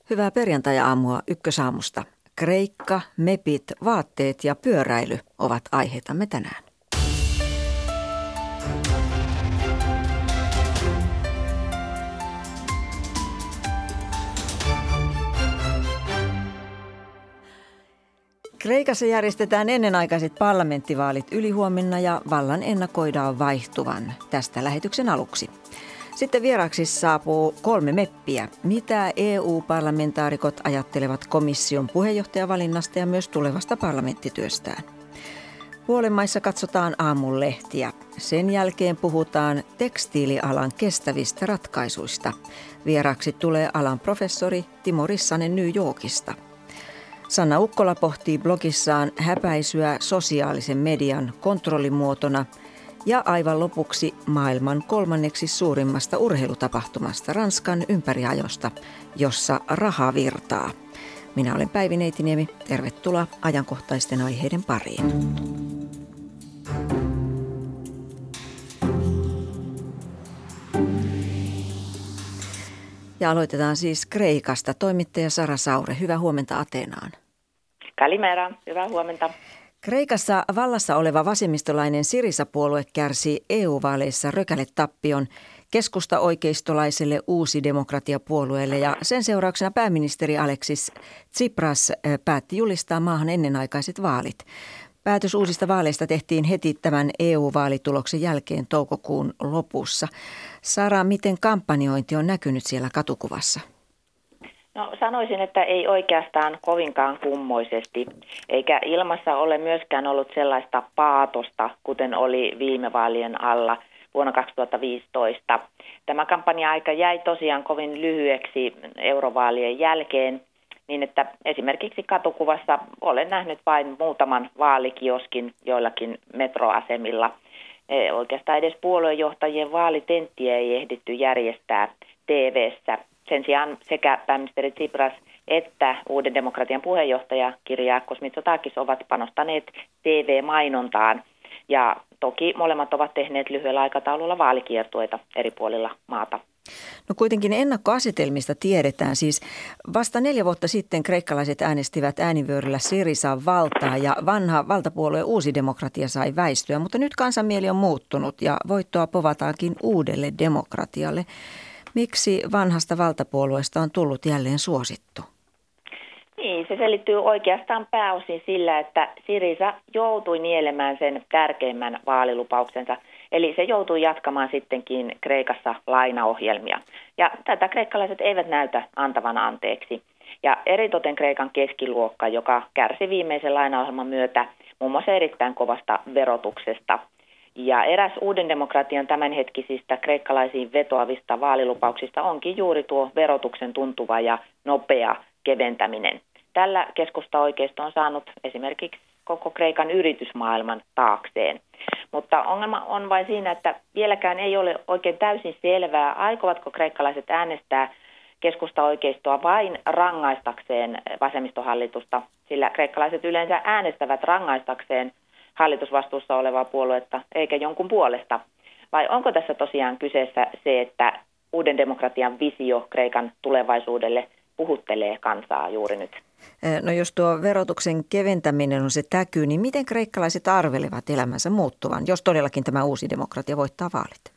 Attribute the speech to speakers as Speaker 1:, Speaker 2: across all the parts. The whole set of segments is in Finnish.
Speaker 1: Hyvää perjantai-aamua Ykkösaamusta. Kreikka, mepit, vaatteet ja pyöräily ovat aiheitamme tänään. Kreikassa järjestetään ennenaikaiset parlamenttivaalit ylihuomenna ja vallan ennakoidaan vaihtuvan tästä lähetyksen aluksi. Sitten vieraaksi saapuu 3 meppiä. Mitä EU-parlamentaarikot ajattelevat komission puheenjohtajavalinnasta ja myös tulevasta parlamenttityöstään? Puolenmaissa katsotaan aamun lehtiä. Sen jälkeen puhutaan tekstiilialan kestävistä ratkaisuista. Vieraaksi tulee alan professori Timo Rissanen New Yorkista. Sanna Ukkola pohtii blogissaan häpäisyä sosiaalisen median kontrollimuotona. Ja aivan lopuksi maailman 3. suurimmasta urheilutapahtumasta Ranskan ympäriajosta, jossa raha virtaa. Minä olen Päivi Neitiniemi. Tervetuloa ajankohtaisten aiheiden pariin. Ja aloitetaan siis Kreikasta. Toimittaja Sara Saure, hyvää huomenta Ateenaan.
Speaker 2: Kalimera, hyvää huomenta.
Speaker 1: Kreikassa vallassa oleva vasemmistolainen Syriza-puolue kärsi EU-vaaleissa rökäletappion keskusta-oikeistolaiselle Uusi demokratia-puolueelle ja sen seurauksena pääministeri Alexis Tsipras päätti julistaa maahan ennenaikaiset vaalit. Päätös uusista vaaleista tehtiin heti tämän EU-vaalituloksen jälkeen toukokuun lopussa. Sara, miten kampanjointi on näkynyt siellä katukuvassa?
Speaker 2: No sanoisin, että ei oikeastaan kovinkaan kummoisesti, eikä ilmassa ole myöskään ollut sellaista paatosta, kuten oli viime vaalien alla vuonna 2015. Tämä kampanja-aika jäi tosiaan kovin lyhyeksi eurovaalien jälkeen, niin että esimerkiksi katukuvassa olen nähnyt vain muutaman vaalikioskin joillakin metroasemilla. Oikeastaan edes puoluejohtajien vaalitenttiä ei ehditty järjestää TV:ssä. Sen sijaan sekä pääministeri Tsipras että Uuden demokratian puheenjohtaja Kyriakos Mitsotakis ovat panostaneet TV-mainontaan. Ja toki molemmat ovat tehneet lyhyellä aikataululla vaalikiertueita eri puolilla maata.
Speaker 1: No kuitenkin ennakkoasetelmista tiedetään. Siis vasta 4 vuotta sitten kreikkalaiset äänestivät äänivyöryllä Syrizan valtaa ja vanha valtapuolue Uusi demokratia sai väistyä. Mutta nyt kansanmieli on muuttunut ja voittoa povataankin uudelle demokratialle. Miksi vanhasta valtapuolueesta on tullut jälleen suosittu?
Speaker 2: Niin, se selittyy oikeastaan pääosin sillä, että Syriza joutui nielemään sen tärkeimmän vaalilupauksensa. Eli se joutui jatkamaan sittenkin Kreikassa lainaohjelmia. Ja tätä kreikkalaiset eivät näytä antavan anteeksi. Ja eritoten Kreikan keskiluokka, joka kärsi viimeisen lainaohjelman myötä muun muassa erittäin kovasta verotuksesta. Ja eräs Uuden demokratian tämänhetkisistä kreikkalaisiin vetoavista vaalilupauksista onkin juuri tuo verotuksen tuntuva ja nopea keventäminen. Tällä keskusta-oikeisto on saanut esimerkiksi koko Kreikan yritysmaailman taakseen. Mutta ongelma on vain siinä, että vieläkään ei ole oikein täysin selvää, aikovatko kreikkalaiset äänestää keskusta-oikeistoa vain rangaistakseen vasemmistohallitusta, sillä kreikkalaiset yleensä äänestävät rangaistakseen hallitusvastuussa olevaa puoluetta eikä jonkun puolesta. Vai onko tässä tosiaan kyseessä se, että Uuden demokratian visio Kreikan tulevaisuudelle puhuttelee kansaa juuri nyt?
Speaker 1: No jos tuo verotuksen keventäminen on se täky, niin miten kreikkalaiset arvelevat elämänsä muuttuvan, jos todellakin tämä Uusi demokratia voittaa vaalit?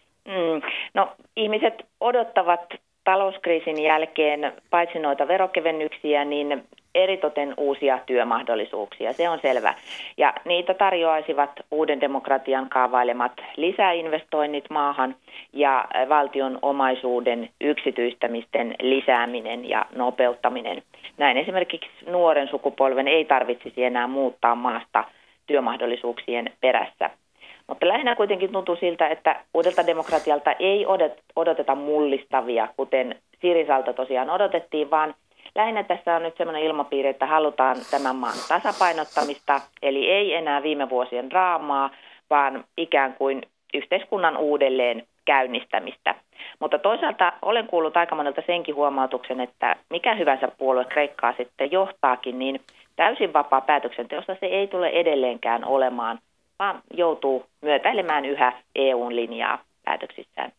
Speaker 2: No ihmiset odottavat talouskriisin jälkeen paitsi noita verokevennyksiä, niin eritoten uusia työmahdollisuuksia, se on selvä. Ja niitä tarjoaisivat Uuden demokratian kaavailemat lisäinvestoinnit maahan ja valtion omaisuuden yksityistämisten lisääminen ja nopeuttaminen. Näin esimerkiksi nuoren sukupolven ei tarvitsisi enää muuttaa maasta työmahdollisuuksien perässä. Mutta lähinnä kuitenkin tuntuu siltä, että Uudelta demokratialta ei odoteta mullistavia, kuten Syrizalta tosiaan odotettiin, vaan lähinnä tässä on nyt sellainen ilmapiiri, että halutaan tämän maan tasapainottamista, eli ei enää viime vuosien draamaa, vaan ikään kuin yhteiskunnan uudelleen käynnistämistä. Mutta toisaalta olen kuullut aika monelta senkin huomautuksen, että mikä hyvänsä puolue Kreikkaa sitten johtaakin, niin täysin vapaa päätöksenteossa se ei tule edelleenkään olemaan, vaan joutuu myötäilemään yhä EU:n linjaa päätöksissään.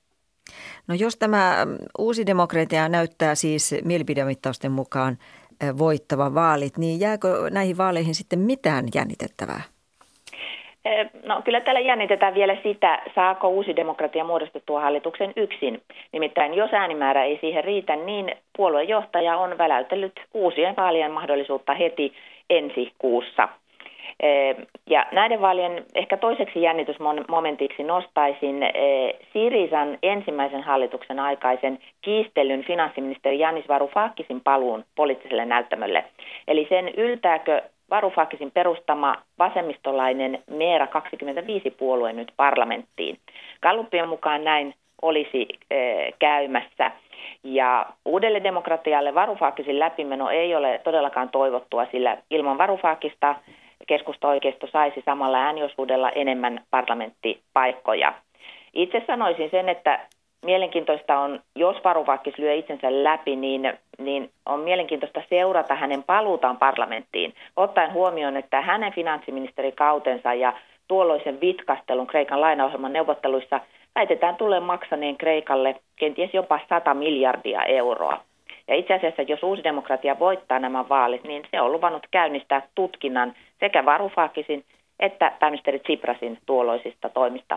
Speaker 1: No jos tämä Uusi Demokratia näyttää siis mielipidemittausten mukaan voittava vaalit, niin jääkö näihin vaaleihin sitten mitään jännitettävää?
Speaker 2: No kyllä täällä jännitetään vielä sitä, saako Uusi Demokratia muodostettua hallituksen yksin. Nimittäin jos äänimäärä ei siihen riitä, niin puoluejohtaja on väläytellyt uusien vaalien mahdollisuutta heti ensi kuussa. Ja näiden vaalien ehkä toiseksi jännitysmomentiksi nostaisin Syrizan ensimmäisen hallituksen aikaisen kiistelyn finanssiministeri Yannis Varoufakisin paluun poliittiselle näyttämölle. Eli sen yltääkö Varoufakisin perustama vasemmistolainen Meera 25-puolue nyt parlamenttiin. Gallupien mukaan näin olisi käymässä. Ja Uudelle Demokratialle Varoufakisin läpimeno ei ole todellakaan toivottua, sillä ilman Varoufakista keskusta-oikeisto saisi samalla ääniosuudella enemmän parlamenttipaikkoja. Itse sanoisin sen, että mielenkiintoista on, jos Varoufakis lyö itsensä läpi, niin on mielenkiintoista seurata hänen paluutaan parlamenttiin, ottaen huomioon, että hänen finanssiministerikautensa ja tuolloisen vitkastelun Kreikan lainaohjelman neuvotteluissa väitetään tulee maksaneen Kreikalle kenties jopa 100 miljardia euroa. Ja itse asiassa, jos Uusi Demokratia voittaa nämä vaalit, niin se on luvannut käynnistää tutkinnan sekä Varoufakisin että pääministeri Tsiprasin tuolloisista toimista.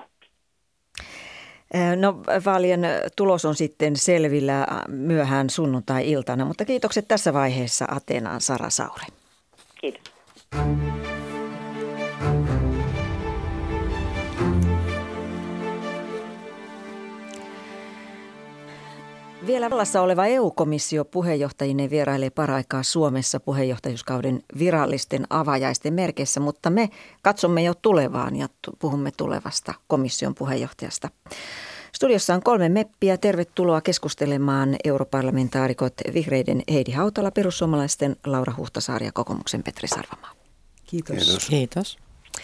Speaker 1: No vaalien tulos on sitten selvillä myöhään sunnuntai-iltana, mutta kiitokset tässä vaiheessa Ateenaan Sara Sauri.
Speaker 2: Kiitos.
Speaker 1: Vielä vallassa oleva EU-komissio puheenjohtajineen vierailee paraikaa Suomessa puheenjohtajuuskauden virallisten avajaisten merkeissä, mutta me katsomme jo tulevaan ja puhumme tulevasta komission puheenjohtajasta. Studiossa on 3 meppiä. Tervetuloa keskustelemaan europarlamentaarikot vihreiden Heidi Hautala, perussuomalaisten Laura Huhtasaari ja kokoomuksen Petri Sarvamaa.
Speaker 3: Kiitos.
Speaker 4: Kiitos.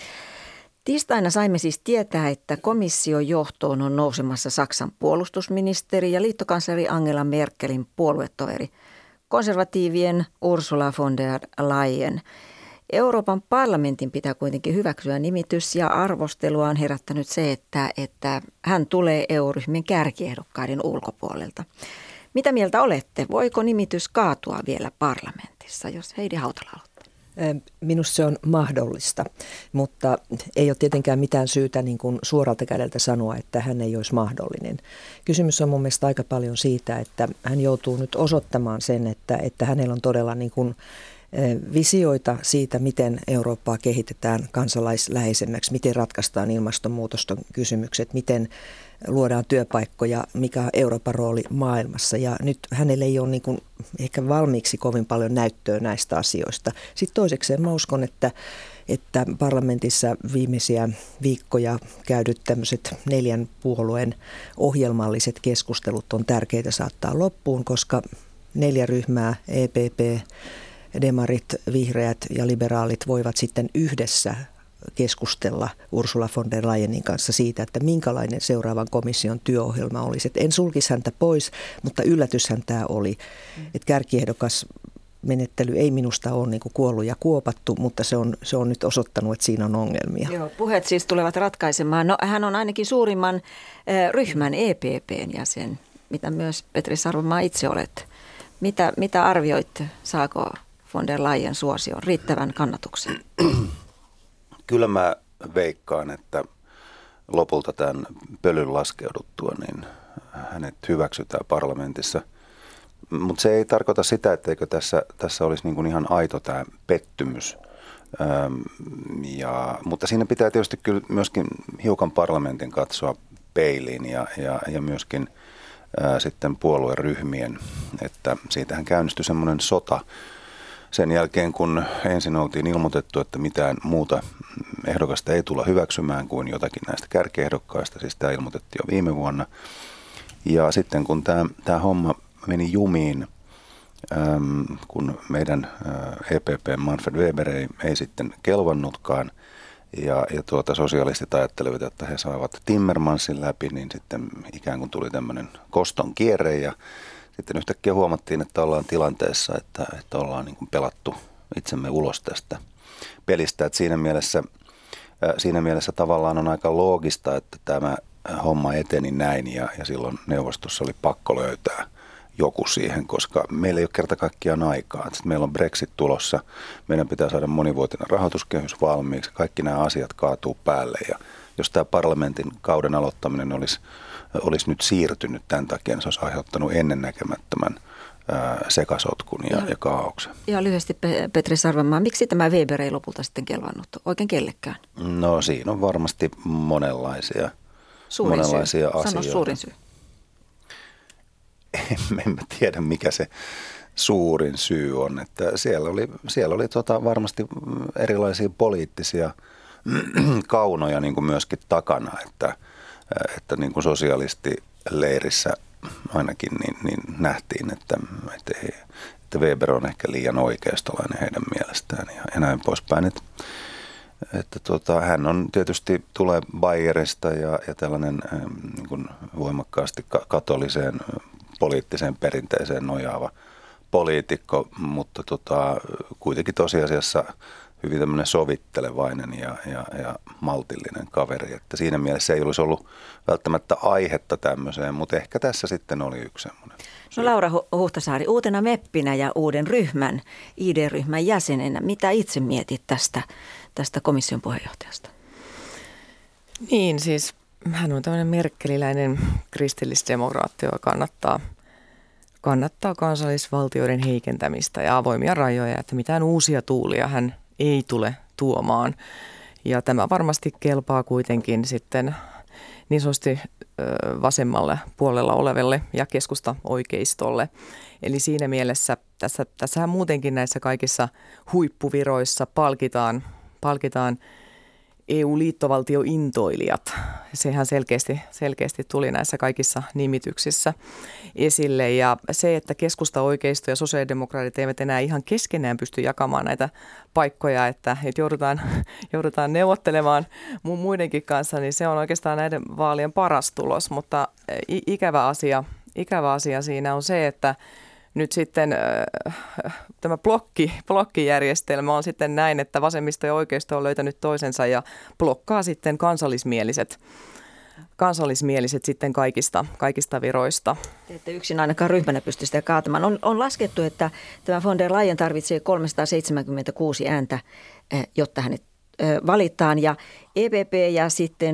Speaker 1: Tiistaina saimme siis tietää, että komission johtoon on nousemassa Saksan puolustusministeri ja liittokansleri Angela Merkelin puoluetoveri, konservatiivien Ursula von der Leyen. Euroopan parlamentin pitää kuitenkin hyväksyä nimitys ja arvostelua on herättänyt se, että hän tulee EU-ryhmien kärkiehdokkaiden ulkopuolelta. Mitä mieltä olette? Voiko nimitys kaatua vielä parlamentissa, jos Heidi Hautala aloittaa?
Speaker 3: Minusta se on mahdollista, mutta ei ole tietenkään mitään syytä niin kuin suoralta kädeltä sanoa, että hän ei olisi mahdollinen. Kysymys on mun mielestä aika paljon siitä, että hän joutuu nyt osoittamaan sen, että hänellä on todella niin kuin visioita siitä, miten Eurooppaa kehitetään kansalaisläheisemmäksi, miten ratkaistaan ilmastonmuutoston kysymykset, miten luodaan työpaikkoja, mikä on Euroopan rooli maailmassa. Ja nyt hänellä ei ole niin kuin ehkä valmiiksi kovin paljon näyttöä näistä asioista. Sitten toisekseen mä uskon, että parlamentissa viimeisiä viikkoja käydyt tämmöiset 4 puolueen ohjelmalliset keskustelut on tärkeitä saattaa loppuun, koska 4 ryhmää, EPP, demarit, vihreät ja liberaalit voivat sitten yhdessä keskustella Ursula von der Leyenin kanssa siitä, että minkälainen seuraavan komission työohjelma olisi. Et en sulkisi häntä pois, mutta yllätyshän tämä oli. Että kärkiehdokas menettely ei minusta ole niin kuin kuollut ja kuopattu, mutta se on nyt osoittanut, että siinä on ongelmia.
Speaker 1: Joo, puheet siis tulevat ratkaisemaan. No hän on ainakin suurimman ryhmän EPPn jäsen, mitä myös Petri Sarvamaa itse olet. Mitä arvioitte, saako von der Leyen suosion riittävän kannatuksen?
Speaker 5: Kyllä mä veikkaan, että lopulta tämän pölyn laskeuduttua, niin hänet hyväksytään parlamentissa. Mutta se ei tarkoita sitä, etteikö tässä olisi niin kuin ihan aito tämä pettymys. Mutta siinä pitää tietysti kyllä myöskin hiukan parlamentin katsoa peiliin ja myöskin sitten puolueryhmien, että siitähän käynnistyi semmoinen sota. Sen jälkeen, kun ensin oltiin ilmoitettu, että mitään muuta ehdokasta ei tulla hyväksymään kuin jotakin näistä kärkiehdokkaista, siis tämä ilmoitettiin jo viime vuonna. Ja sitten kun tämä homma meni jumiin, kun meidän EPP Manfred Weber ei sitten kelvannutkaan, ja sosialistit ajattelivat, että he saavat Timmermansin läpi, niin sitten ikään kuin tuli tämmöinen koston kierre ja sitten yhtäkkiä huomattiin, että ollaan tilanteessa, että ollaan niin kuin pelattu itsemme ulos tästä pelistä. Että siinä mielessä tavallaan on aika loogista, että tämä homma eteni näin ja silloin neuvostossa oli pakko löytää joku siihen, koska meillä ei ole kerta kaikkiaan aikaa. Sitten meillä on Brexit tulossa, meidän pitää saada monivuotinen rahoituskehys valmiiksi, kaikki nämä asiat kaatuu päälle ja jos tämä parlamentin kauden aloittaminen olisi nyt siirtynyt tämän takia, niin se olisi aiheuttanut ennennäkemättömän sekasotkun ja kaaoksen.
Speaker 1: Ja lyhyesti Petri Sarvamaa, miksi tämä Weber ei lopulta sitten kelvannut oikein kellekään?
Speaker 5: No siinä on varmasti monenlaisia asioita.
Speaker 1: Sano suurin syy.
Speaker 5: En mä tiedä, mikä se suurin syy on. Että siellä oli varmasti erilaisia poliittisia kaunoja niin kuin myöskin takana, että niin kuin sosialistileirissä ainakin niin nähtiin, että Weber on ehkä liian oikeistolainen heidän mielestään ja näin poispäin. Että hän on tietysti tulee Bayerista ja tällainen niin kuin voimakkaasti katoliseen poliittiseen perinteeseen nojaava poliitikko, mutta kuitenkin tosiasiassa hyvin tämmöinen sovittelevainen ja maltillinen kaveri, että siinä mielessä ei olisi ollut välttämättä aihetta tämmöiseen, mutta ehkä tässä sitten oli yksi semmoinen.
Speaker 1: No Laura Huhtasaari, uutena meppinä ja uuden ryhmän, ID-ryhmän jäsenenä, mitä itse mietit tästä komission puheenjohtajasta?
Speaker 4: Niin, siis hän on tämmöinen merkkeliläinen kristillisdemokraatti, joka kannattaa kansallisvaltioiden heikentämistä ja avoimia rajoja, että mitään uusia tuulia hän ei tule tuomaan. Ja tämä varmasti kelpaa kuitenkin sitten niin sanotusti vasemmalle puolella olevelle ja keskusta oikeistolle. Eli siinä mielessä tässähän muutenkin näissä kaikissa huippuviroissa palkitaan EU-liittovaltiointoilijat. Sehän selkeästi tuli näissä kaikissa nimityksissä esille. Ja se, että keskusta, oikeisto ja sosiaalidemokraatit eivät enää ihan keskenään pysty jakamaan näitä paikkoja, että joudutaan neuvottelemaan muidenkin kanssa, niin se on oikeastaan näiden vaalien paras tulos. Mutta ikävä asia siinä on se, että nyt sitten tämä blokkijärjestelmä on sitten näin, että vasemmisto ja oikeisto on löytänyt toisensa ja blokkaa sitten kansallismieliset sitten kaikista viroista.
Speaker 1: Te ette yksin ainakaan ryhmänä pysty sitä kaatamaan. On laskettu, että tämä von der Leyen tarvitsee 376 ääntä, jotta hänet valitaan. Ja EPP ja sitten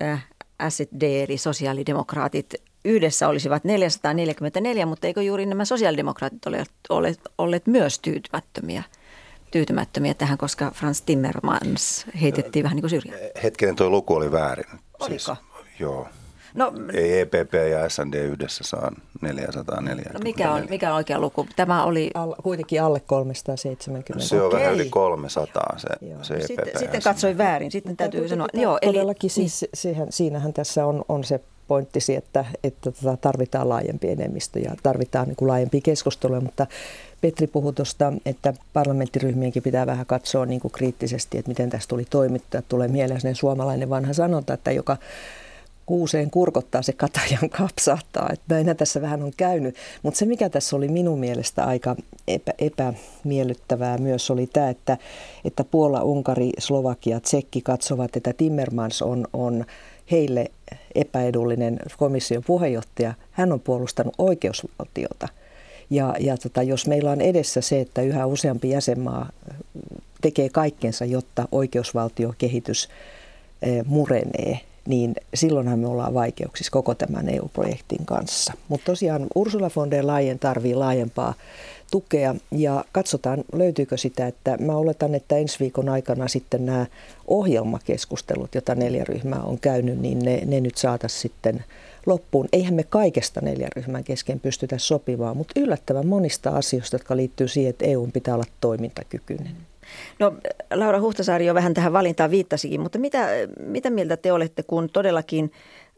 Speaker 1: SD eli sosiaalidemokraatit yhdessä olisivat 444, mutta eikö juuri nämä sosiaalidemokraatit ole olleet myös tyytymättömiä tähän, koska Frans Timmermans heitettiin vähän niin kuin syrjään?
Speaker 5: Hetkinen, tuo luku oli väärin.
Speaker 1: Oliko?
Speaker 5: Siis, joo.
Speaker 1: No,
Speaker 5: ei EPP ja SND yhdessä saa 404.
Speaker 1: No mikä on oikea luku? Tämä oli
Speaker 3: kuitenkin alle 370.
Speaker 5: Se on vähän yli 300 se EPP.
Speaker 1: Sitten katsoin väärin. Sitten täytyy sanoa.
Speaker 3: Joo, todellakin siis siinähän tässä on se pointtisi, että tarvitaan laajempi enemmistö ja tarvitaan niin kuin laajempia keskusteluja, mutta Petri puhui tuosta, että parlamenttiryhmienkin pitää vähän katsoa niin kuin kriittisesti, että miten tässä tuli toimittaa. Tulee mieleen suomalainen vanha sanonta, että joka kuuseen kurkottaa, se katajan kapsahtaa. Että näinhän tässä vähän on käynyt. Mutta se, mikä tässä oli minun mielestä aika epämiellyttävää myös, oli tämä, että Puola, Unkari, Slovakia, Tsekki katsovat, että Timmermans on heille epäedullinen komission puheenjohtaja. Hän on puolustanut oikeusvaltiota. Ja jos meillä on edessä se, että yhä useampi jäsenmaa tekee kaikkensa, jotta oikeusvaltiokehitys murenee, niin silloinhan me ollaan vaikeuksissa koko tämän EU-projektin kanssa. Mutta tosiaan Ursula von der Leyen tarvii laajempaa tukea ja katsotaan löytyykö sitä, että mä oletan, että ensi viikon aikana sitten nämä ohjelmakeskustelut, joita 4 ryhmää on käynyt, niin ne nyt saataisiin sitten loppuun. Eihän me kaikesta 4 ryhmän kesken pystytä sopimaan, mutta yllättävän monista asioista, jotka liittyy siihen, että EUn pitää olla toimintakykyinen.
Speaker 1: No Laura Huhtasaari jo vähän tähän valintaan viittasikin, mutta mitä mieltä te olette, kun todellakin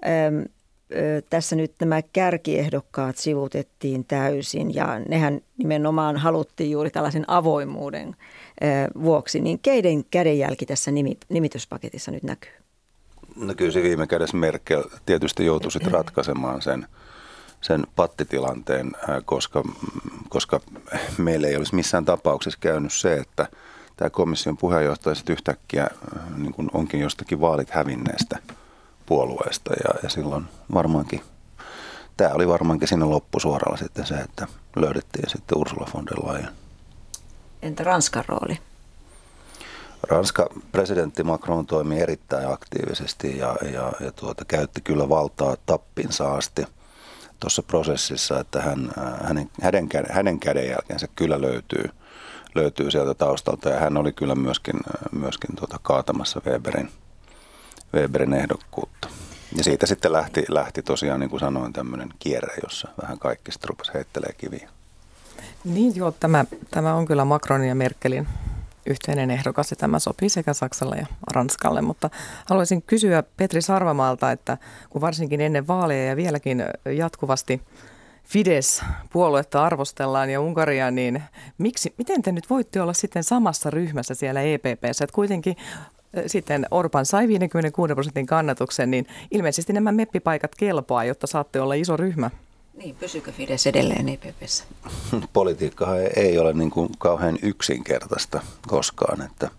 Speaker 1: tässä nyt nämä kärkiehdokkaat sivutettiin täysin ja nehän nimenomaan haluttiin juuri tällaisen avoimuuden vuoksi, niin keiden kädenjälki tässä nimityspaketissa nyt näkyy?
Speaker 5: No kyllä se viime kädessä Merkel tietysti joutui sitten ratkaisemaan sen pattitilanteen, koska meillä ei olisi missään tapauksessa käynyt se, että tämä komission puheenjohtaja sitten yhtäkkiä niin kuin onkin jostakin vaalit hävinneestä puolueesta ja silloin varmaankin, tämä oli varmaankin siinä loppusuoralla sitten se, että löydettiin sitten Ursula von der Leyen.
Speaker 1: Entä Ranskan rooli?
Speaker 5: Ranska presidentti Macron toimi erittäin aktiivisesti ja käytti kyllä valtaa tappinsa asti tuossa prosessissa, että hänen kädenjälkensä kyllä löytyy sieltä taustalta ja hän oli kyllä myöskin kaatamassa Weberin ehdokkuutta. Ja siitä sitten lähti tosiaan, niin kuin sanoin, tämmöinen kierre, jossa vähän kaikki sitten rupesi heittelee kiviä.
Speaker 4: Niin joo, tämä on kyllä Macronin ja Merkelin yhteinen ehdokas ja tämä sopii sekä Saksalle ja Ranskalle, mutta haluaisin kysyä Petri Sarvamaalta, että kun varsinkin ennen vaaleja ja vieläkin jatkuvasti Fidesz-puoluetta arvostellaan ja Unkaria, niin miten te nyt voitte olla sitten samassa ryhmässä siellä EPP:ssä, että kuitenkin sitten Orban sai 56% kannatuksen, niin ilmeisesti nämä meppipaikat kelpaa, jotta saatte olla iso ryhmä.
Speaker 1: Niin, pysyykö Fidesz edelleen EPP:ssä?
Speaker 5: Politiikkahan ei ole niin kuin kauhean yksinkertaista koskaan, että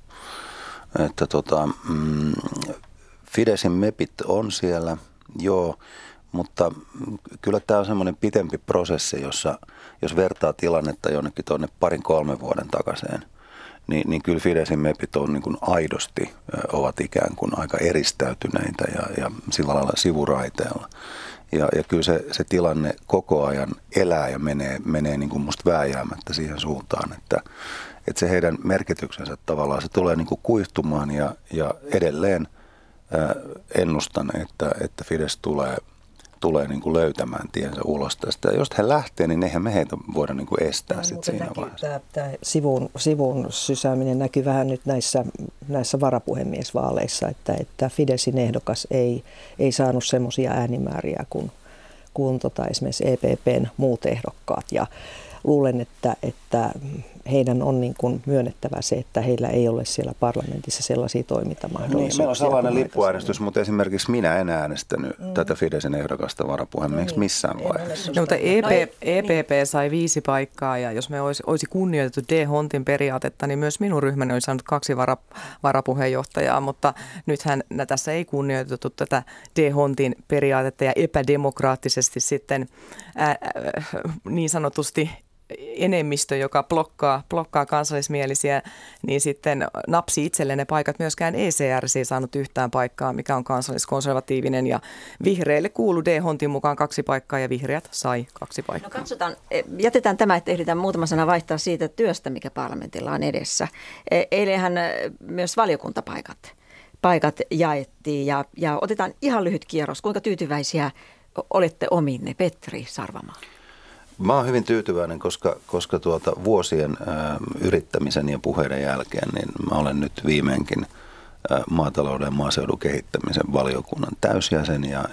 Speaker 5: Fideszin mepit on siellä, joo, mutta kyllä tämä on semmoinen pitempi prosessi, jossa jos vertaa tilannetta jonnekin tuonne 2-3 vuoden takaiseen, niin kyllä Fideszin mepit on niin kuin aidosti ovat ikään kuin aika eristäytyneitä ja sillä lailla sivuraiteella. Ja kyllä se tilanne koko ajan elää ja menee niin kuin musta vääjäämättä siihen suuntaan, että se heidän merkityksensä tavallaan se tulee niin kuin kuihtumaan ja edelleen ennustan, että Fidesz tulee niin kuin löytämään tiensä ulos tästä. Ja jos he lähtee, niin eihän me heitä voida niin kuin estää sit siinä vaiheessa.
Speaker 3: Tämä sivun sysääminen näkyy vähän nyt näissä varapuhemiesvaaleissa, että Fideszin ehdokas ei saanut semmoisia äänimääriä kuin esimerkiksi EPPn muut ehdokkaat. Ja luulen, että heidän on niin kuin myönnettävä se, että heillä ei ole siellä parlamentissa sellaisia toimintamahdollisuuksia.
Speaker 5: Niin, meillä on sellainen lippuäänestys, mutta esimerkiksi minä en äänestänyt tätä Fideszin ehdokasta varapuhemieksi missään vaiheessa.
Speaker 4: No, mutta EPP sai 5 paikkaa ja jos me olisi kunnioitettu D-Hontin periaatetta, niin myös minun ryhmäni olisi saanut 2 varapuheenjohtajaa, mutta nythän tässä ei kunnioitettu tätä D-Hontin periaatetta ja epädemokraattisesti sitten niin sanotusti enemmistö, joka blokkaa kansallismielisiä, niin sitten napsi itselleen ne paikat. Myöskään ECR ei saanut yhtään paikkaa, mikä on kansalliskonservatiivinen. Ja vihreille kuului D-Hontin mukaan 2 paikkaa ja vihreät sai 2 paikkaa.
Speaker 1: No katsotaan, jätetään tämä, että ehditään muutama sana vaihtaa siitä työstä, mikä parlamentilla on edessä. Eilenhän myös valiokuntapaikat jaettiin ja otetaan ihan lyhyt kierros. Kuinka tyytyväisiä olette omiinne, Petri Sarvamaa?
Speaker 5: Mä oon hyvin tyytyväinen, koska vuosien yrittämisen ja puheiden jälkeen, niin mä olen nyt viimeinkin maatalouden ja maaseudun kehittämisen valiokunnan täysjäsen ja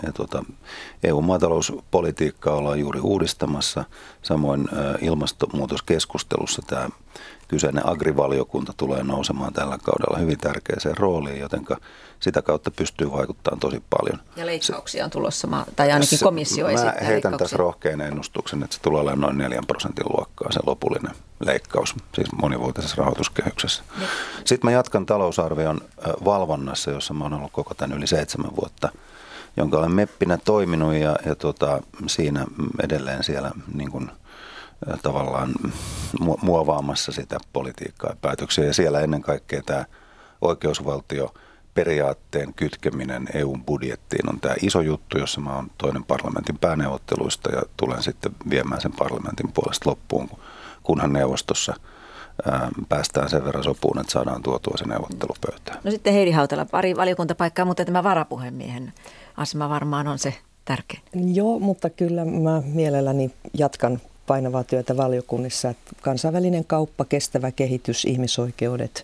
Speaker 5: EU-maatalouspolitiikkaa ollaan juuri uudistamassa. Samoin ilmastonmuutoskeskustelussa tämä kyseinen agrivaliokunta tulee nousemaan tällä kaudella hyvin tärkeäseen rooliin, jotenka sitä kautta pystyy vaikuttamaan tosi paljon.
Speaker 1: Ja leikkauksia on tulossa, tai ainakin komissio esittää leikkauksia.
Speaker 5: Mä heitän tässä rohkean ennustuksen, että se tulee olemaan noin 4% luokkaa se lopullinen leikkaus, siis monivuotisessa rahoituskehyksessä. Ja. Sitten mä jatkan talousarvion valvonnassa, jossa mä oon ollut koko tämän yli 7 vuotta, jonka olen meppinä toiminut ja siinä edelleen siellä niin kuin tavallaan muovaamassa sitä politiikkaa ja päätöksiä. Ja siellä ennen kaikkea tämä oikeusvaltioperiaatteen kytkeminen EUn budjettiin on tämä iso juttu, jossa mä oon toinen parlamentin pääneuvotteluista ja tulen sitten viemään sen parlamentin puolesta loppuun, kunhan neuvostossa päästään sen verran sopuun, että saadaan tuotua se neuvottelupöytään.
Speaker 1: No sitten Heidi Hautala, pari valiokuntapaikkaa, mutta tämä varapuhemiehen asema varmaan on se tärkein.
Speaker 3: Joo, mutta kyllä mä mielelläni jatkan painavaa työtä valiokunnissa, että kansainvälinen kauppa, kestävä kehitys, ihmisoikeudet,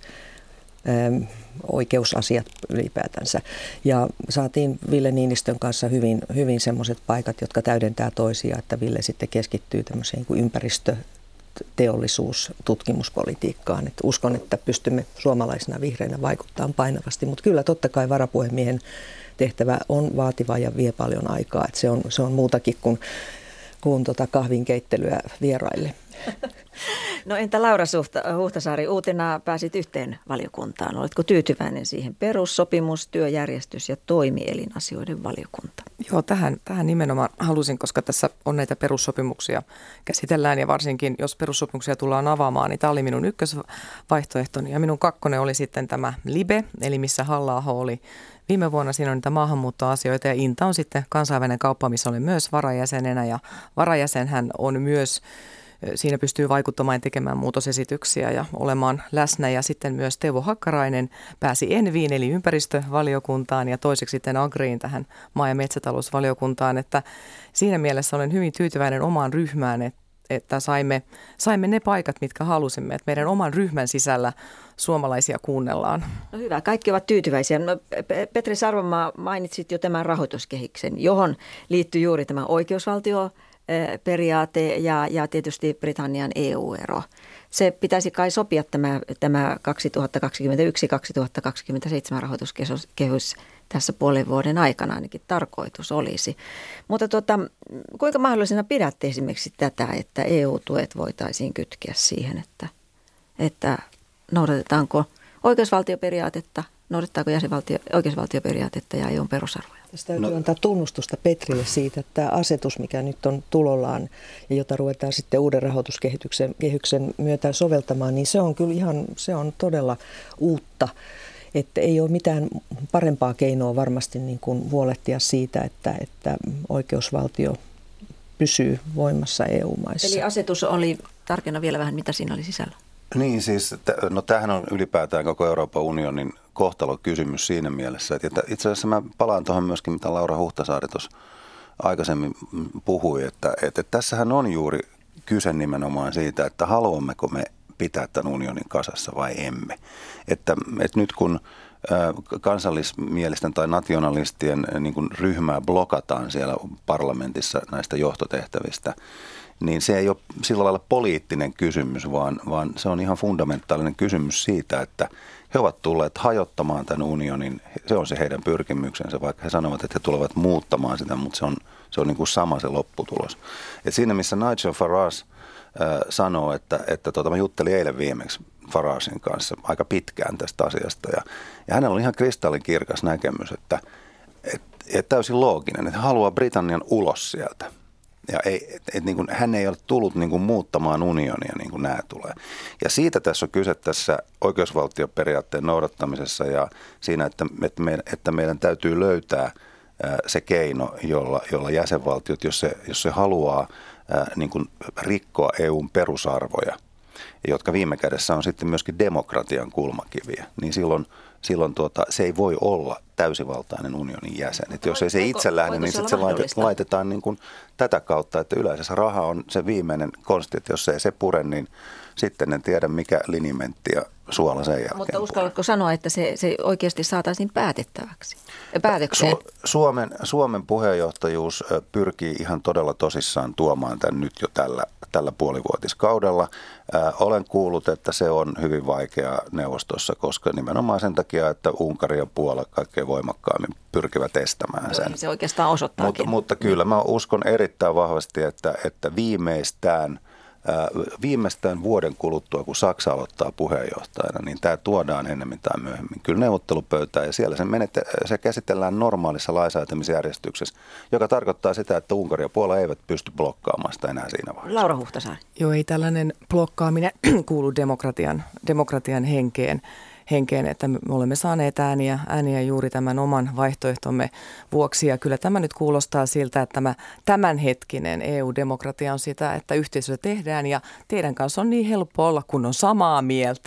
Speaker 3: oikeusasiat ylipäätänsä. Ja saatiin Ville Niinistön kanssa hyvin semmoiset paikat, jotka täydentää toisiaan, että Ville sitten keskittyy tämmöiseen kuin ympäristöteollisuus, tutkimuspolitiikkaan. Että uskon, että pystymme suomalaisina vihreinä vaikuttamaan painavasti, mutta kyllä totta kai varapuhemiehen tehtävä on vaativa ja vie paljon aikaa. Että se on muutakin kuin kahvinkeittelyä vieraille.
Speaker 1: No entä Laura Huhtasaari, uutena pääsit yhteen valiokuntaan. Oletko tyytyväinen siihen? Perussopimus, työjärjestys ja toimielinasioiden valiokunta.
Speaker 4: Joo, tähän nimenomaan halusin, koska tässä on näitä perussopimuksia käsitellään ja varsinkin jos perussopimuksia tullaan avaamaan, niin tämä oli minun ykkösvaihtoehtoni ja minun kakkonen oli sitten tämä LIBE, eli missä Halla-aho oli viime vuonna. Siinä on niitä maahanmuuttoasioita ja INTA on sitten kansainvälinen kauppa, missä olen myös varajäsenenä ja varajäsenhän on myös, siinä pystyy vaikuttamaan ja tekemään muutosesityksiä ja olemaan läsnä ja sitten myös Teuvo Hakkarainen pääsi ENViin eli ympäristövaliokuntaan ja toiseksi sitten Agriin tähän maa- ja metsätalousvaliokuntaan, että siinä mielessä olen hyvin tyytyväinen omaan ryhmään, että saimme ne paikat, mitkä halusimme, että meidän oman ryhmän sisällä suomalaisia kuunnellaan.
Speaker 1: No hyvä, kaikki ovat tyytyväisiä. No, Petri Sarvomaa, mainitsit jo tämän rahoituskehiksen, johon liittyy juuri tämä oikeusvaltioperiaate ja tietysti Britannian EU-ero. Se pitäisi kai sopia tämä 2021-2027 rahoituskehys tässä puolen vuoden aikana ainakin tarkoitus olisi. Mutta kuinka mahdollisena pidätte esimerkiksi tätä, että EU-tuet voitaisiin kytkeä siihen, että noudatetaanko oikeusvaltioperiaatetta, noudattaako jäsenvaltio oikeusvaltioperiaatetta ja EUn perusarvoja?
Speaker 3: Tästä täytyy antaa tunnustusta Petrille siitä, että tämä asetus, mikä nyt on tulollaan ja jota ruvetaan sitten uuden rahoituskehyksen myötä soveltamaan, niin se on kyllä se on todella uutta. Että ei ole mitään parempaa keinoa varmasti niin kuin huolehtia siitä, että oikeusvaltio pysyy voimassa EU-maissa.
Speaker 1: Eli asetus oli, tarkenna vielä vähän, mitä siinä oli sisällä.
Speaker 5: Niin siis, tämähän on ylipäätään koko Euroopan unionin kohtalokysymys siinä mielessä, että itse asiassa mä palaan tuohon myöskin, mitä Laura Huhtasaari tuossa aikaisemmin puhui, että tässähän on juuri kyse nimenomaan siitä, että haluammeko me pitää tämän unionin kasassa vai emme. Että nyt kun kansallismielisten tai nationalistien niin kuin ryhmää blokataan siellä parlamentissa näistä johtotehtävistä, niin se ei ole sillä lailla poliittinen kysymys, vaan se on ihan fundamentaalinen kysymys siitä, että he ovat tulleet hajottamaan tämän unionin. Se on se heidän pyrkimyksensä, vaikka he sanovat, että he tulevat muuttamaan sitä, mutta se on niin kuin sama se lopputulos. Et siinä missä Nigel Farage sanoo, että mä juttelin eilen viimeksi Faragen kanssa aika pitkään tästä asiasta ja hänellä on ihan kristallinkirkas näkemys, että täysin looginen, että haluaa Britannian ulos sieltä. Ja niin kuin, hän ei ole tullut niin kuin muuttamaan unionia niin kuin nämä tulee. Ja siitä tässä on kyse tässä oikeusvaltioperiaatteen noudattamisessa ja siinä, että meidän täytyy löytää se keino, jolla jäsenvaltiot, jos se haluaa niin kuin rikkoa EUn perusarvoja, jotka viime kädessä on sitten myöskin demokratian kulmakiviä, niin silloin se ei voi olla täysivaltainen unionin jäsen. Että jos ei se itse lähde, niin sitten se laitetaan niin kuin tätä kautta, että yleensä raha on se viimeinen konsti, että jos ei se pure, niin sitten en tiedä mikä linimentti ja suola sen jälkeen.
Speaker 1: Mutta uskallatko sanoa, että se oikeasti saataisiin päätökseen?
Speaker 5: Suomen puheenjohtajuus pyrkii ihan todella tosissaan tuomaan tämän nyt jo tällä puolivuotiskaudella. Olen kuullut, että se on hyvin vaikea neuvostossa, koska nimenomaan sen takia, että Unkari ja Puola kaikkein voimakkaammin pyrkivät estämään sen.
Speaker 1: Se oikeastaan osoittaakin.
Speaker 5: Mutta kyllä mä uskon erittäin vahvasti, että viimeistään vuoden kuluttua, kun Saksa aloittaa puheenjohtajana, niin tämä tuodaan ennemmin tai myöhemmin kyllä neuvottelupöytään ja siellä se käsitellään normaalissa lainsäätämisjärjestyksessä, joka tarkoittaa sitä, että Unkari ja Puola eivät pysty blokkaamaan sitä enää siinä vaiheessa.
Speaker 1: Laura Huhtasaari.
Speaker 4: Joo, ei tällainen blokkaaminen kuulu demokratian henkeen, että me olemme saaneet ääniä juuri tämän oman vaihtoehtomme vuoksi. Ja kyllä tämä nyt kuulostaa siltä, että tämä tämänhetkinen EU-demokratia on sitä, että yhteisöä tehdään ja teidän kanssa on niin helppo olla, kun on samaa mieltä.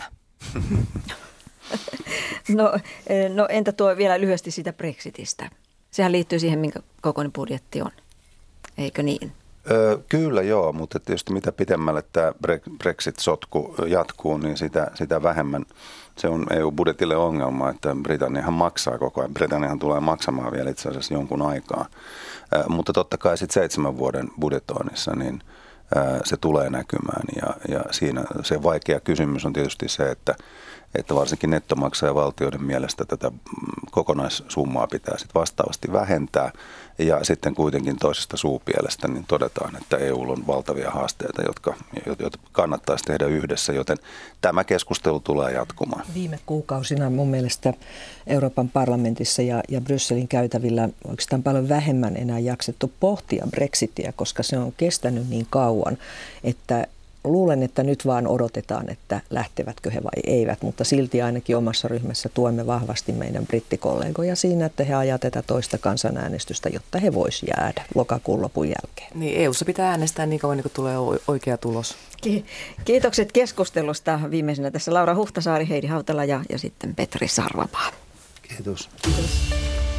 Speaker 1: No entä tuo vielä lyhyesti sitä Brexitistä? Sehän liittyy siihen, minkä kokoinen budjetti on, eikö niin?
Speaker 5: Kyllä joo, mutta tietysti mitä pitemmälle tämä Brexit-sotku jatkuu, niin sitä vähemmän se on EU-budjetille ongelma, että Britanniahan maksaa koko ajan. Britanniahan tulee maksamaan vielä itse asiassa jonkun aikaa, mutta totta kai sitten 7 vuoden budjetoinnissa niin se tulee näkymään ja siinä se vaikea kysymys on tietysti se, että että varsinkin nettomaksajavaltioiden mielestä tätä kokonaissummaa pitää sitten vastaavasti vähentää. Ja sitten kuitenkin toisesta suupielestä niin todetaan, että EUlla on valtavia haasteita, jotka kannattaisi tehdä yhdessä, joten tämä keskustelu tulee jatkumaan.
Speaker 3: Viime kuukausina mun mielestä Euroopan parlamentissa ja Brysselin käytävillä oikeastaan paljon vähemmän enää jaksettu pohtia Brexitiä, koska se on kestänyt niin kauan, että luulen, että nyt vaan odotetaan, että lähtevätkö he vai eivät, mutta silti ainakin omassa ryhmässä tuemme vahvasti meidän brittikollegoja siinä, että he ajaa tätä toista kansanäänestystä, jotta he voisivat jäädä lokakuun lopun jälkeen.
Speaker 4: Niin, EU:ssa pitää äänestää niin kauan, kun tulee oikea tulos.
Speaker 1: Kiitokset keskustelusta. Viimeisenä tässä Laura Huhtasaari, Heidi Hautala ja sitten Petri Sarvamaa.
Speaker 5: Kiitos.
Speaker 1: Kiitos.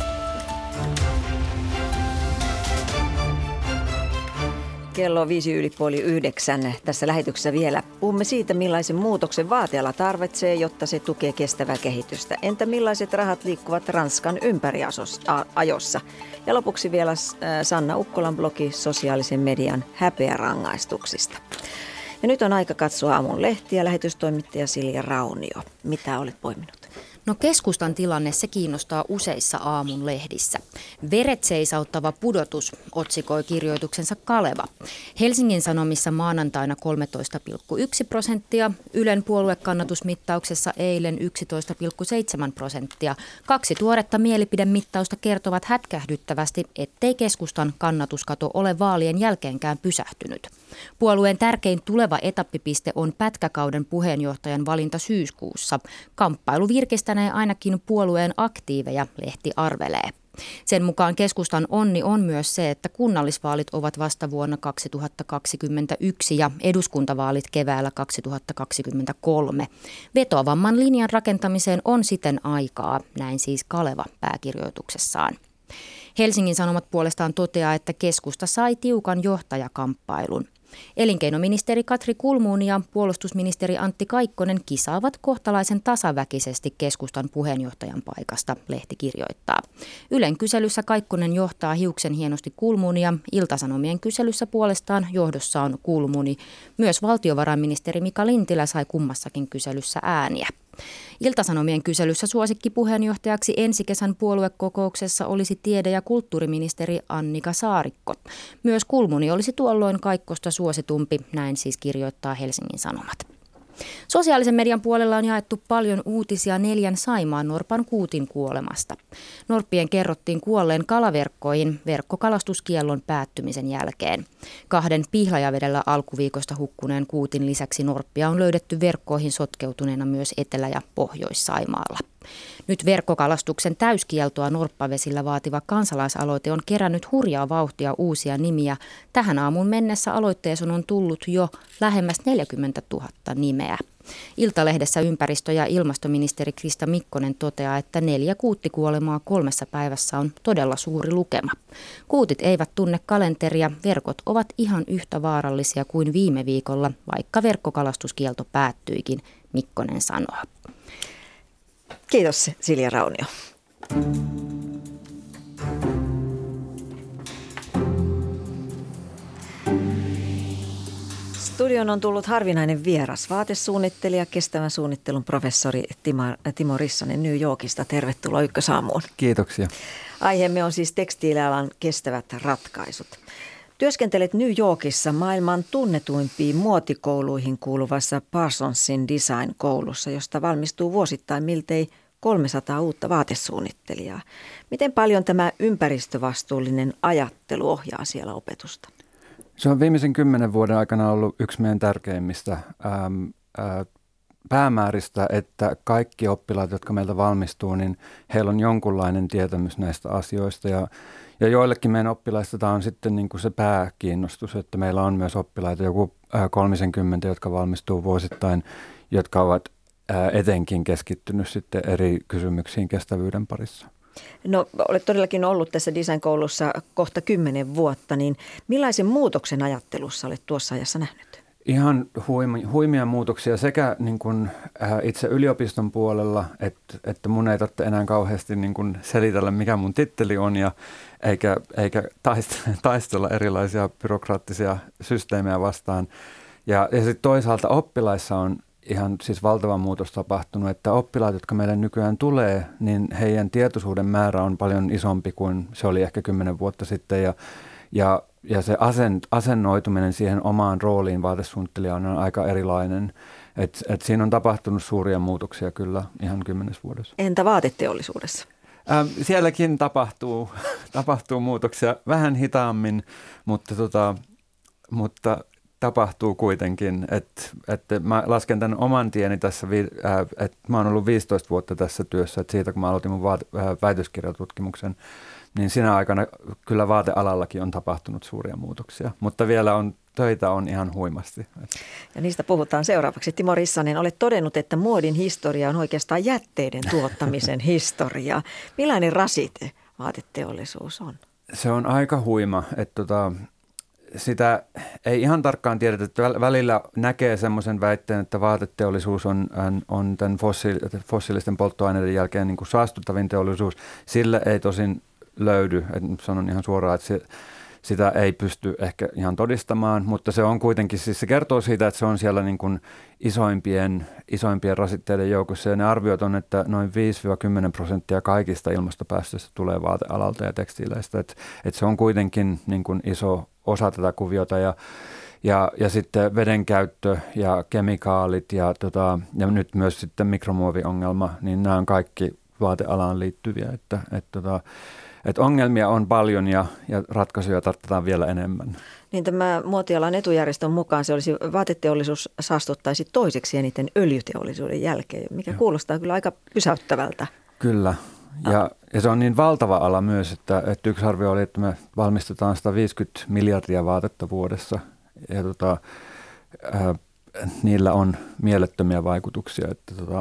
Speaker 1: Kello 8:05 tässä lähetyksessä vielä. Puhumme siitä, millaisen muutoksen vaateala tarvitsee, jotta se tukee kestävää kehitystä. Entä millaiset rahat liikkuvat Ranskan ympäriajossa? Ja lopuksi vielä Sanna Ukkolan blogi sosiaalisen median häpeärangaistuksista. Ja nyt on aika katsoa aamun lehtiä. Lähetystoimittaja Silja Raunio. Mitä olet poiminut?
Speaker 6: No keskustan tilanne, se kiinnostaa useissa aamun lehdissä. Veret seisauttava pudotus, otsikoi kirjoituksensa Kaleva. Helsingin Sanomissa maanantaina 13,1%, Ylen puoluekannatusmittauksessa eilen 11,7%. 2 tuoretta mielipidemittausta kertovat hätkähdyttävästi, ettei keskustan kannatuskato ole vaalien jälkeenkään pysähtynyt. Puolueen tärkein tuleva etappipiste on pätkäkauden puheenjohtajan valinta syyskuussa. Kamppailu virkistänee ainakin puolueen aktiiveja, lehti arvelee. Sen mukaan keskustan onni on myös se, että kunnallisvaalit ovat vasta vuonna 2021 ja eduskuntavaalit keväällä 2023. Vetoavamman linjan rakentamiseen on siten aikaa, näin siis Kaleva pääkirjoituksessaan. Helsingin Sanomat puolestaan toteaa, että keskusta sai tiukan johtajakamppailun. Elinkeinoministeri Katri Kulmuni ja puolustusministeri Antti Kaikkonen kisaavat kohtalaisen tasaväkisesti keskustan puheenjohtajan paikasta, lehti kirjoittaa. Ylen kyselyssä Kaikkonen johtaa hiuksen hienosti Kulmunia, Ilta-Sanomien kyselyssä puolestaan johdossa on Kulmuni. Myös valtiovarainministeri Mika Lintilä sai kummassakin kyselyssä ääniä. Ilta-Sanomien kyselyssä suosikkipuheenjohtajaksi ensi kesän puoluekokouksessa olisi tiede- ja kulttuuriministeri Annika Saarikko. Myös Kulmuni olisi tuolloin Kaikkosta suositumpi, näin siis kirjoittaa Helsingin Sanomat. Sosiaalisen median puolella on jaettu paljon uutisia 4 saimaannorpan kuutin kuolemasta. Norppien kerrottiin kuolleen kalaverkkoihin verkkokalastuskiellon päättymisen jälkeen. 2 Pihlajavedellä alkuviikosta hukkuneen kuutin lisäksi norppia on löydetty verkkoihin sotkeutuneena myös Etelä- ja Pohjois-Saimaalla. Nyt verkkokalastuksen täyskieltoa norppavesillä vaativa kansalaisaloite on kerännyt hurjaa vauhtia uusia nimiä. Tähän aamuun mennessä aloitteeseen on tullut jo lähemmäs 40 000 nimeä. Iltalehdessä ympäristö- ja ilmastoministeri Krista Mikkonen toteaa, että 4 kuuttikuolemaa 3 päivässä on todella suuri lukema. Kuutit eivät tunne kalenteria, verkot ovat ihan yhtä vaarallisia kuin viime viikolla, vaikka verkkokalastuskielto päättyikin, Mikkonen sanoo.
Speaker 1: Kiitos Silja Raunio. Studioon on tullut harvinainen vieras, vaatesuunnittelija, kestävän suunnittelun professori Timo Rissanen New Yorkista. Tervetuloa Ykkösaamuun.
Speaker 7: Kiitoksia.
Speaker 1: Aiheemme on siis tekstiilialan kestävät ratkaisut. Työskentelet New Yorkissa maailman tunnetuimpiin muotikouluihin kuuluvassa Parsonsin Design-koulussa, josta valmistuu vuosittain miltei 300 uutta vaatesuunnittelijaa. Miten paljon tämä ympäristövastuullinen ajattelu ohjaa siellä opetusta?
Speaker 7: Se on viimeisen 10 vuoden aikana ollut yksi meidän tärkeimmistä päämääristä, että kaikki oppilaat, jotka meiltä valmistuu, niin heillä on jonkunlainen tietämys näistä asioista. Ja joillekin meidän oppilaista tämä on sitten niin kuin se pääkiinnostus, että meillä on myös oppilaita, joku 30, jotka valmistuu vuosittain, jotka ovat etenkin keskittynyt sitten eri kysymyksiin kestävyyden parissa.
Speaker 1: No, olet todellakin ollut tässä design-koulussa kohta 10 vuotta, niin millaisen muutoksen ajattelussa olet tuossa ajassa nähnyt?
Speaker 7: Ihan huimia muutoksia sekä niin kuin, itse yliopiston puolella, että mun ei tarvitse enää kauheasti niin kuin selitellä, mikä mun titteli on, eikä taistella erilaisia byrokraattisia systeemejä vastaan. Ja sitten toisaalta oppilaissa on ihan siis valtava muutos tapahtunut, että oppilaat, jotka meille nykyään tulee, niin heidän tietoisuuden määrä on paljon isompi kuin se oli ehkä 10 vuotta sitten ja se asennoituminen siihen omaan rooliin vaatesuunnittelijana on aika erilainen. Et siinä on tapahtunut suuria muutoksia kyllä ihan 10 vuodessa.
Speaker 1: Entä vaateteollisuudessa?
Speaker 7: Sielläkin tapahtuu muutoksia vähän hitaammin, mutta tapahtuu kuitenkin. Että mä lasken tämän oman tieni tässä, että mä oon ollut 15 vuotta tässä työssä, että siitä kun mä aloitin mun väitöskirjatutkimuksen, niin siinä aikana kyllä vaatealallakin on tapahtunut suuria muutoksia, mutta vielä töitä on ihan huimasti.
Speaker 1: Ja niistä puhutaan seuraavaksi. Timo Rissanen, olet todennut, että muodin historia on oikeastaan jätteiden tuottamisen historia. Millainen rasite vaateteollisuus on? Se
Speaker 7: on aika huima, että sitä ei ihan tarkkaan tiedetä, että välillä näkee semmoisen väitteen, että vaateteollisuus on tämän fossiilisten polttoaineiden jälkeen niin kuin saastuttavin teollisuus. Sillä ei tosin löydy, että sanon ihan suoraan, että sitä ei pysty ehkä ihan todistamaan, mutta se on kuitenkin, siis se kertoo siitä, että se on siellä niin kuin isoimpien rasitteiden joukossa ja ne arviot on, että noin 5-10% kaikista ilmastopäästöistä tulee vaatealalta ja tekstiileistä, että se on kuitenkin niin kuin iso osa tätä kuviota ja sitten vedenkäyttö ja kemikaalit ja nyt myös sitten mikromuoviongelma, niin nämä on kaikki vaatealaan liittyviä, että ongelmia on paljon ja ratkaisuja tarvitaan vielä enemmän.
Speaker 1: Niin tämä muotialan etujärjestön mukaan se olisi vaateteollisuus saastuttaisi toiseksi eniten öljyteollisuuden jälkeen, mikä kuulostaa kyllä aika pysäyttävältä.
Speaker 7: Kyllä. Ja se on niin valtava ala myös, että yksi arvio oli, että me valmistetaan 150 miljardia vaatetta vuodessa ja niillä on mielettömiä vaikutuksia,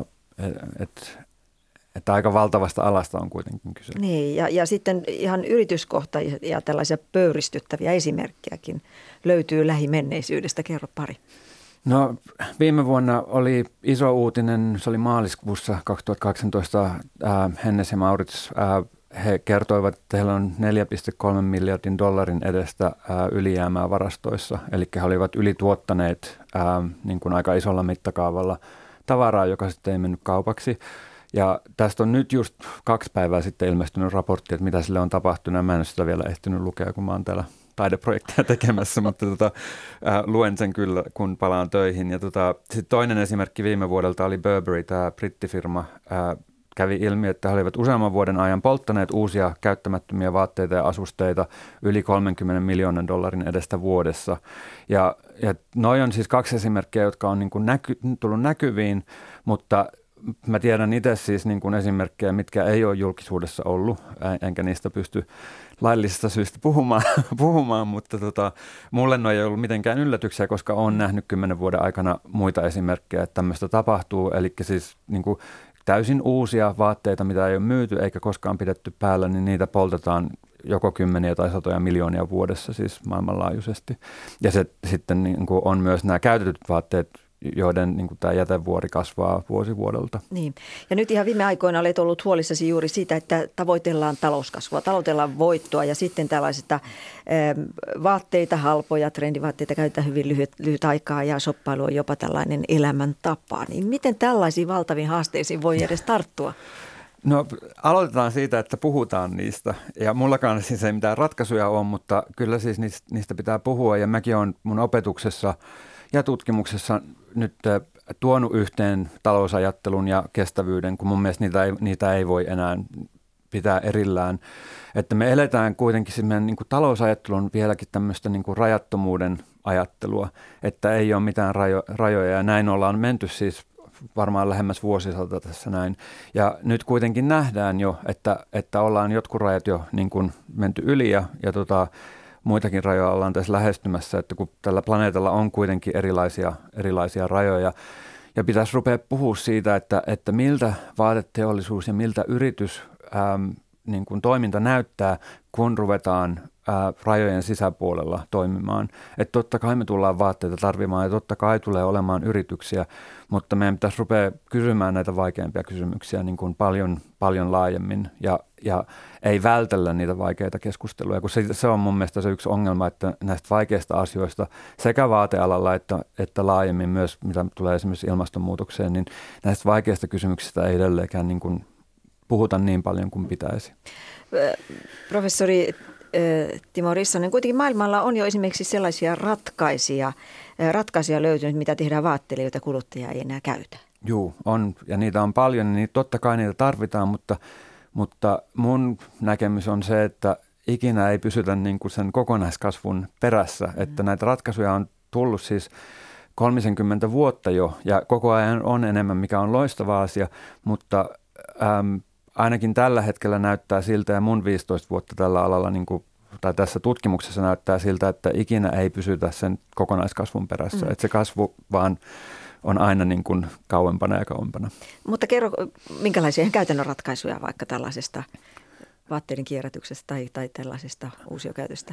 Speaker 7: että aika valtavasta alasta on kuitenkin kyse.
Speaker 1: Niin, ja sitten ihan yrityskohtaisia tällaisia pöyristyttäviä esimerkkejäkin löytyy lähimenneisyydestä. Kerro pari.
Speaker 7: No viime vuonna oli iso uutinen, se oli maaliskuussa 2018, Hennes ja Mauritz, he kertoivat, että heillä on 4,3 miljardin dollarin edestä ylijäämää varastoissa, eli he olivat ylituottaneet niin kuin aika isolla mittakaavalla tavaraa, joka sitten ei mennyt kaupaksi. Ja tästä on nyt just 2 päivää sitten ilmestynyt raportti, että mitä sille on tapahtunut. Mä en ole sitä vielä ehtinyt lukea, kun mä oon täällä taideprojekteja tekemässä, mutta luen sen kyllä, kun palaan töihin. Ja sitten toinen esimerkki viime vuodelta oli Burberry, tämä brittifirma. Kävi ilmi, että he olivat useamman vuoden ajan polttaneet uusia käyttämättömiä vaatteita ja asusteita yli 30 miljoonan dollarin edestä vuodessa. Ja noi on siis 2 esimerkkiä, jotka on niin kuin tullut näkyviin, mutta mä tiedän itse siis niin kuin esimerkkejä, mitkä ei ole julkisuudessa ollut, enkä niistä pysty laillisista syistä puhumaan mutta mulle ne ei ollut mitenkään yllätyksiä, koska olen nähnyt 10 vuoden aikana muita esimerkkejä, että tämmöistä tapahtuu. Eli siis niin kuin täysin uusia vaatteita, mitä ei ole myyty eikä koskaan pidetty päällä, niin niitä poltetaan joko 10 tai 100 miljoonia vuodessa siis maailmanlaajuisesti. Ja se sitten niin kuin on myös nämä käytetyt vaatteet, joiden niin kuin tämä jätevuori kasvaa vuosi vuodelta.
Speaker 1: Niin. Ja nyt ihan viime aikoina olet ollut huolissasi juuri siitä, että tavoitellaan talouskasvua, tavoitellaan voittoa ja sitten tällaisista vaatteita, halpoja, trendivaatteita käytetään hyvin lyhyt aikaa ja shoppailu on jopa tällainen elämäntapa. Niin miten tällaisiin valtaviin haasteisiin voi edes tarttua?
Speaker 7: No aloitetaan siitä, että puhutaan niistä ja mullakaan siis ei mitään ratkaisuja ole, mutta kyllä siis niistä pitää puhua ja mäkin olen mun opetuksessa ja tutkimuksessa nyt tuonut yhteen talousajattelun ja kestävyyden, kun mun mielestä niitä ei voi enää pitää erillään. Että me eletään kuitenkin, siis meidän niin kuin talousajattelun vieläkin tämmöistä niin kuin rajattomuuden ajattelua, että ei ole mitään rajoja ja näin ollaan menty siis varmaan lähemmäs vuosisataa tässä näin. Ja nyt kuitenkin nähdään jo, että ollaan jotkut rajat jo niin kuin menty yli ja muitakin rajoja ollaan tässä lähestymässä, että kun tällä planeetalla on kuitenkin erilaisia rajoja ja pitäisi rupea puhua siitä, että miltä vaateteollisuus ja miltä yritys niin kuin toiminta näyttää, kun ruvetaan rajojen sisäpuolella toimimaan. Että totta kai me tullaan vaatteita tarvimaan ja totta kai tulee olemaan yrityksiä, mutta meidän pitäisi rupea kysymään näitä vaikeampia kysymyksiä niin kuin paljon laajemmin ja ei vältellä niitä vaikeita keskusteluja, kun se on mun mielestä se yksi ongelma, että näistä vaikeista asioista sekä vaatealalla että laajemmin myös, mitä tulee esimerkiksi ilmastonmuutokseen, niin näistä vaikeista kysymyksistä ei edelleenkään niin kuin puhuta niin paljon kuin pitäisi.
Speaker 1: Professori Timo Rissanen, kuitenkin maailmalla on jo esimerkiksi sellaisia ratkaisuja löytynyt, mitä tehdään vaatteille, joita kuluttaja ei enää käytä.
Speaker 7: Joo, on ja niitä on paljon, niin totta kai niitä tarvitaan, mutta mun näkemys on se, että ikinä ei pysytä niin kuin sen kokonaiskasvun perässä, että näitä ratkaisuja on tullut siis 30 vuotta jo ja koko ajan on enemmän, mikä on loistava asia, mutta ainakin tällä hetkellä näyttää siltä ja mun 15 vuotta tällä alalla niin kuin, tai tässä tutkimuksessa näyttää siltä, että ikinä ei pysytä sen kokonaiskasvun perässä, että se kasvu vaan on aina niin kuin kauempana ja kauempana.
Speaker 1: Mutta kerro, minkälaisia käytännön ratkaisuja vaikka tällaisesta vaatteiden kierrätyksestä tai tällaisesta uusiokäytöstä?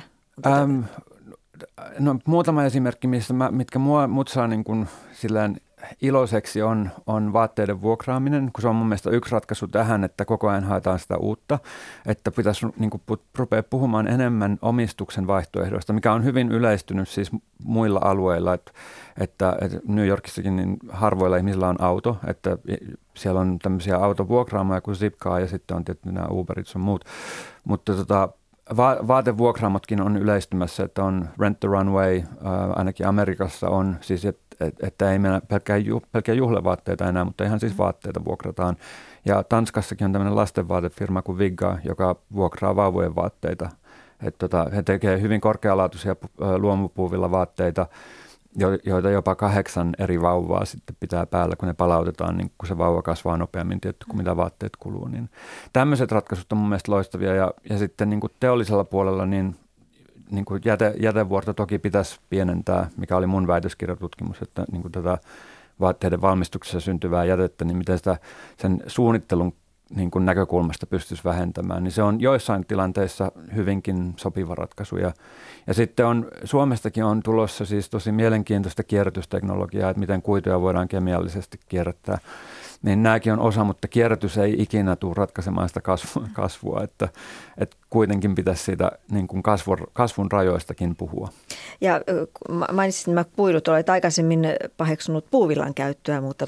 Speaker 7: No, muutama esimerkki, mitkä mut saa niin kuin sillään iloiseksi on vaatteiden vuokraaminen, kun se on mun mielestä yksi ratkaisu tähän, että koko ajan haetaan sitä uutta, että pitäisi niin kuin rupea puhumaan enemmän omistuksen vaihtoehdoista, mikä on hyvin yleistynyt siis muilla alueilla, että New Yorkissakin niin harvoilla ihmisillä on auto, että siellä on tämmöisiä autovuokraamoja kuin Zipcar ja sitten on tietysti nämä Uberit ja muut, mutta vaatevuokraamotkin on yleistymässä, että on Rent the Runway, ainakin Amerikassa on siis, että ei mennä pelkkää juhlavaatteita enää, mutta ihan siis vaatteita vuokrataan. Ja Tanskassakin on tämmöinen lastenvaatefirma kuin Vigga, joka vuokraa vauvojen vaatteita. He tekee hyvin korkealaatuisia luomupuuvilla vaatteita, joita jopa 8 eri vauvaa sitten pitää päällä, kun ne palautetaan, niin kun se vauva kasvaa nopeammin tietty kuin mitä vaatteet kuluu. Niin tämmöiset ratkaisut on mun mielestä loistavia ja sitten niin kuin teollisella puolella niin kuin jätevuorta toki pitäisi pienentää, mikä oli mun väitöskirjatutkimus, että niin kuin tätä vaatteiden valmistuksessa syntyvää jätettä, niin miten sitä sen suunnittelun niin kuin näkökulmasta pystyisi vähentämään, niin se on joissain tilanteissa hyvinkin sopiva ratkaisu. Ja sitten Suomestakin on tulossa siis tosi mielenkiintoista kierrätysteknologiaa, että miten kuituja voidaan kemiallisesti kierrättää. Niin nämäkin on osa, mutta kierrätys ei ikinä tule ratkaisemaan sitä kasvua, että kuitenkin pitäisi siitä niin kuin kasvun rajoistakin puhua. Ja
Speaker 1: mainitsit nämä kuidut, olet aikaisemmin paheksunut puuvillan käyttöä, mutta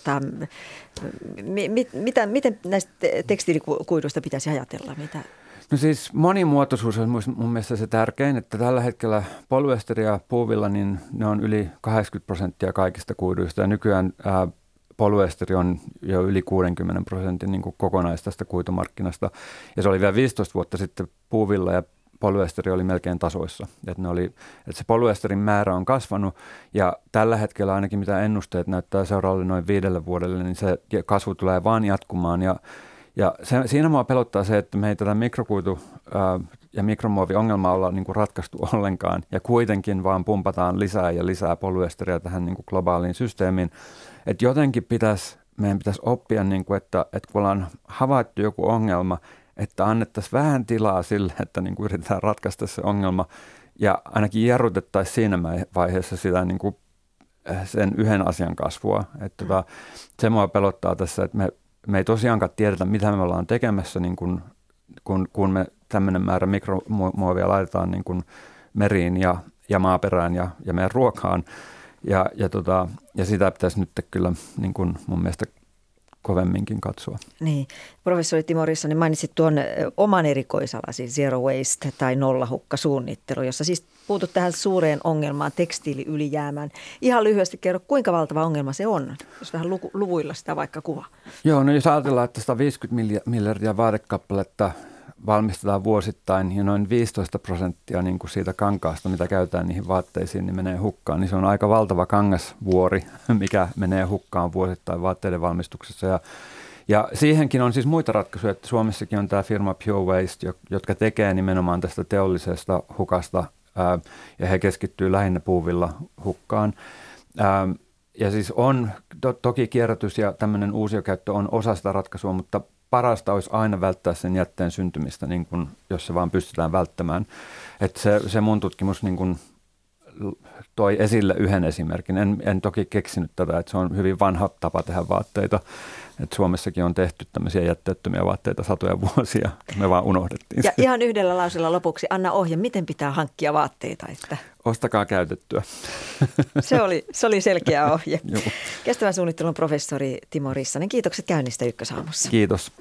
Speaker 1: miten näistä tekstiilikuiduista pitäisi ajatella?
Speaker 7: No siis monimuotoisuus on mun mielestä se tärkein, että tällä hetkellä polyesteri ja puuvilla, niin ne on yli 80% kaikista kuiduista ja nykyään polyesteri on jo yli 60% niin kuin kokonaistaista kuitumarkkinasta. Ja se oli vielä 15 vuotta sitten puuvilla ja polyesteri oli melkein tasoissa. Että se polyesterin määrä on kasvanut ja tällä hetkellä ainakin mitä ennusteet näyttää seuraavalle noin 5 vuodelle, niin se kasvu tulee vaan jatkumaan. Ja siinä mua pelottaa se, että me ei tätä mikrokuitu- ja mikromuoviongelmaa olla niin kuin ratkaistu ollenkaan ja kuitenkin vaan pumpataan lisää ja lisää polyesteria tähän niin kuin globaaliin systeemiin. Että jotenkin meidän pitäisi oppia, niin kuin, että kun ollaan havaittu joku ongelma, että annettaisiin vähän tilaa sille, että niin kuin yritetään ratkaista se ongelma ja ainakin jarrutettaisiin siinä vaiheessa sitä niin kuin sen yhden asian kasvua. Että se mua pelottaa tässä, että me ei tosiaankaan tiedetä, mitä me ollaan tekemässä, niin kun me tämmöinen määrä mikromuovia laitetaan niin kuin meriin ja maaperään ja meidän ruokaan. Ja sitä pitäisi nyt kyllä niin kuin mun mielestä kovemminkin katsoa.
Speaker 1: Niin. Professori Timo Rissanen, mainitsit tuon oman erikoisalasi Zero Waste tai nollahukkasuunnittelu, jossa siis puutut tähän suureen ongelmaan, tekstiiliylijäämään. Ihan lyhyesti kerro, kuinka valtava ongelma se on, jos vähän luvuilla sitä vaikka kuvaa.
Speaker 7: Joo, no jos ajatellaan, että 150 miljardia vaatekappaletta valmistetaan vuosittain ja noin 15% niin kuin siitä kankaasta, mitä käytetään niihin vaatteisiin, niin menee hukkaan. Niin se on aika valtava kangasvuori, mikä menee hukkaan vuosittain vaatteiden valmistuksessa. Ja siihenkin on siis muita ratkaisuja, että Suomessakin on tämä firma Pure Waste, jotka tekee nimenomaan tästä teollisesta hukasta ja he keskittyy lähinnä puuvilla hukkaan. Ja siis on toki kierrätys ja tämmöinen uusiokäyttö on osa sitä ratkaisua, mutta parasta olisi aina välttää sen jätteen syntymistä, niin kun, jos se vaan pystytään välttämään. Että se mun tutkimus niin kun toi esille yhden esimerkin. En toki keksinyt tätä, että se on hyvin vanha tapa tehdä vaatteita. Että Suomessakin on tehty tämmöisiä jätteettömiä vaatteita satoja vuosia. Me vaan unohdettiin.
Speaker 1: Ja ihan yhdellä lausella lopuksi, anna ohje, miten pitää hankkia vaatteita? Että...
Speaker 7: Ostakaa käytettyä.
Speaker 1: Se oli selkeä ohje. Kestävän suunnittelun professori Timo Rissanen, kiitokset käynnistä Ykkösaamussa.
Speaker 7: Kiitos.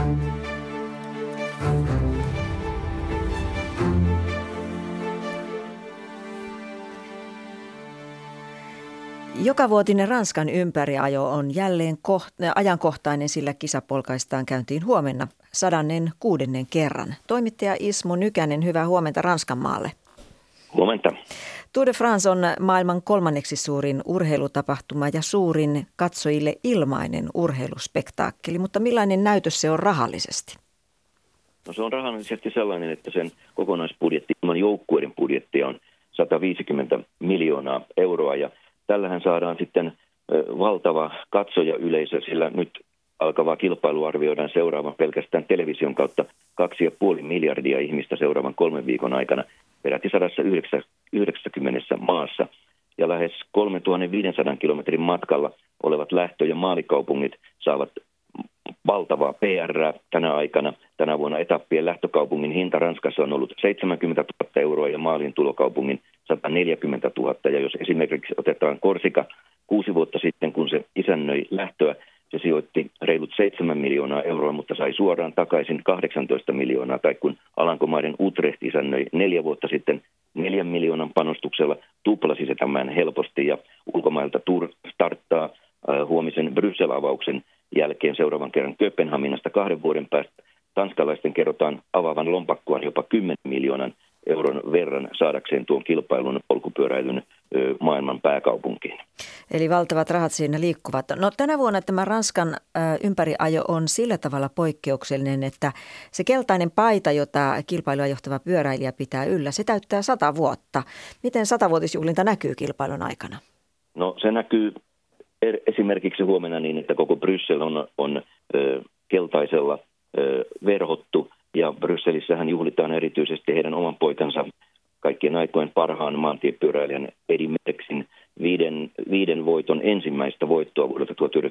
Speaker 1: Jokavuotinen Ranskan ympäriajo on jälleen ajankohtainen, sillä kisa polkaistaan käyntiin huomenna 106. kerran. Toimittaja Ismo Nykänen, hyvää huomenta Ranskanmaalle.
Speaker 8: Huomenta.
Speaker 1: Tour de France on maailman 3. suurin urheilutapahtuma ja suurin katsojille ilmainen urheiluspektaakkeli, mutta millainen näytös se on rahallisesti?
Speaker 8: No se on rahallisesti sellainen, että sen kokonaisbudjetti ilman joukkueiden budjettia on 150 miljoonaa euroa ja tällähän saadaan sitten valtava katsojayleisö, sillä nyt alkavaa kilpailua arvioidaan seuraavan pelkästään television kautta 2,5 miljardia ihmistä seuraavan 3 viikon aikana peräti 190 maassa. Ja lähes 3500 kilometrin matkalla olevat lähtö- ja maalikaupungit saavat valtavaa PR tänä aikana. Tänä vuonna etappien lähtökaupungin hinta Ranskassa on ollut 70 000 euroa ja maalin tulokaupungin 140 000. Ja jos esimerkiksi otetaan Korsika 6 vuotta sitten, kun se isännöi lähtöä, se sijoitti reilut 7 miljoonaa euroa, mutta sai suoraan takaisin 18 miljoonaa. Tai kun Alankomaiden Utrecht isännöi 4 vuotta sitten 4 miljoonan panostuksella, tuplasi se tämän helposti ja ulkomailta Tour starttaa huomisen Bryssel-avauksen jälkeen seuraavan kerran Kööpenhaminasta 2 vuoden päästä. Tanskalaisten kerrotaan avaavan lompakkoon jopa 10 miljoonan euron verran saadakseen tuon kilpailun polkupyöräilyn maailman pääkaupunkiin.
Speaker 1: Eli valtavat rahat siinä liikkuvat. No tänä vuonna tämä Ranskan ympäriajo on sillä tavalla poikkeuksellinen, että se keltainen paita, jota kilpailua johtava pyöräilijä pitää yllä, se täyttää 100 vuotta. Miten 100-vuotisjuhlinta näkyy kilpailun aikana?
Speaker 8: No se näkyy esimerkiksi huomenna niin, että koko Bryssel on keltaisella verhottu ja Brysselissähän juhlitaan erityisesti heidän oman poikansa kaikkien aikojen parhaan maantiepyöräilijän Eddy Merckxin 5 voiton ensimmäistä voittoa vuodelta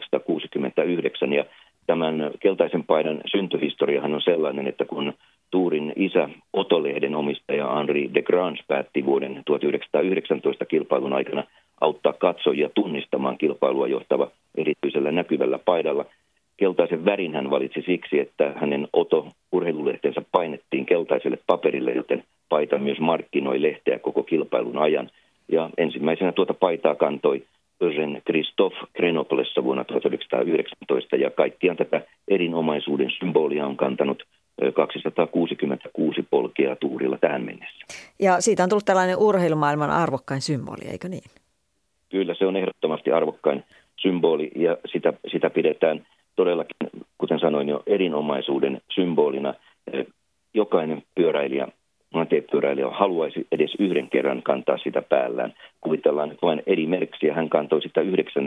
Speaker 8: 1969 ja tämän keltaisen paidan syntyhistoriahan on sellainen, että kun Tourin isä Otto-lehden omistaja Henri de Grange päätti vuoden 1919 kilpailun aikana auttaa katsojia tunnistamaan kilpailua johtava erityisellä näkyvällä paidalla. Keltaisen värin hän valitsi siksi, että hänen Otto-urheilulehtensä painettiin keltaiselle paperille, joten paita myös markkinoi lehteä koko kilpailun ajan. Ja ensimmäisenä tuota paitaa kantoi Eugène Christophe Grenoblessa vuonna 1919 ja kaikkiaan tätä erinomaisuuden symbolia on kantanut 266 polkea Tourilla tähän mennessä.
Speaker 1: Ja siitä on tullut tällainen urheilumaailman arvokkain symboli, eikö niin?
Speaker 8: Kyllä, se on ehdottomasti arvokkain symboli ja sitä pidetään todellakin, kuten sanoin jo, erinomaisuuden symbolina. Jokainen maantiepyöräilijä haluaisi edes yhden kerran kantaa sitä päällään. Kuvitellaan nyt vain Eddy Merckxiä, hän kantoi sitä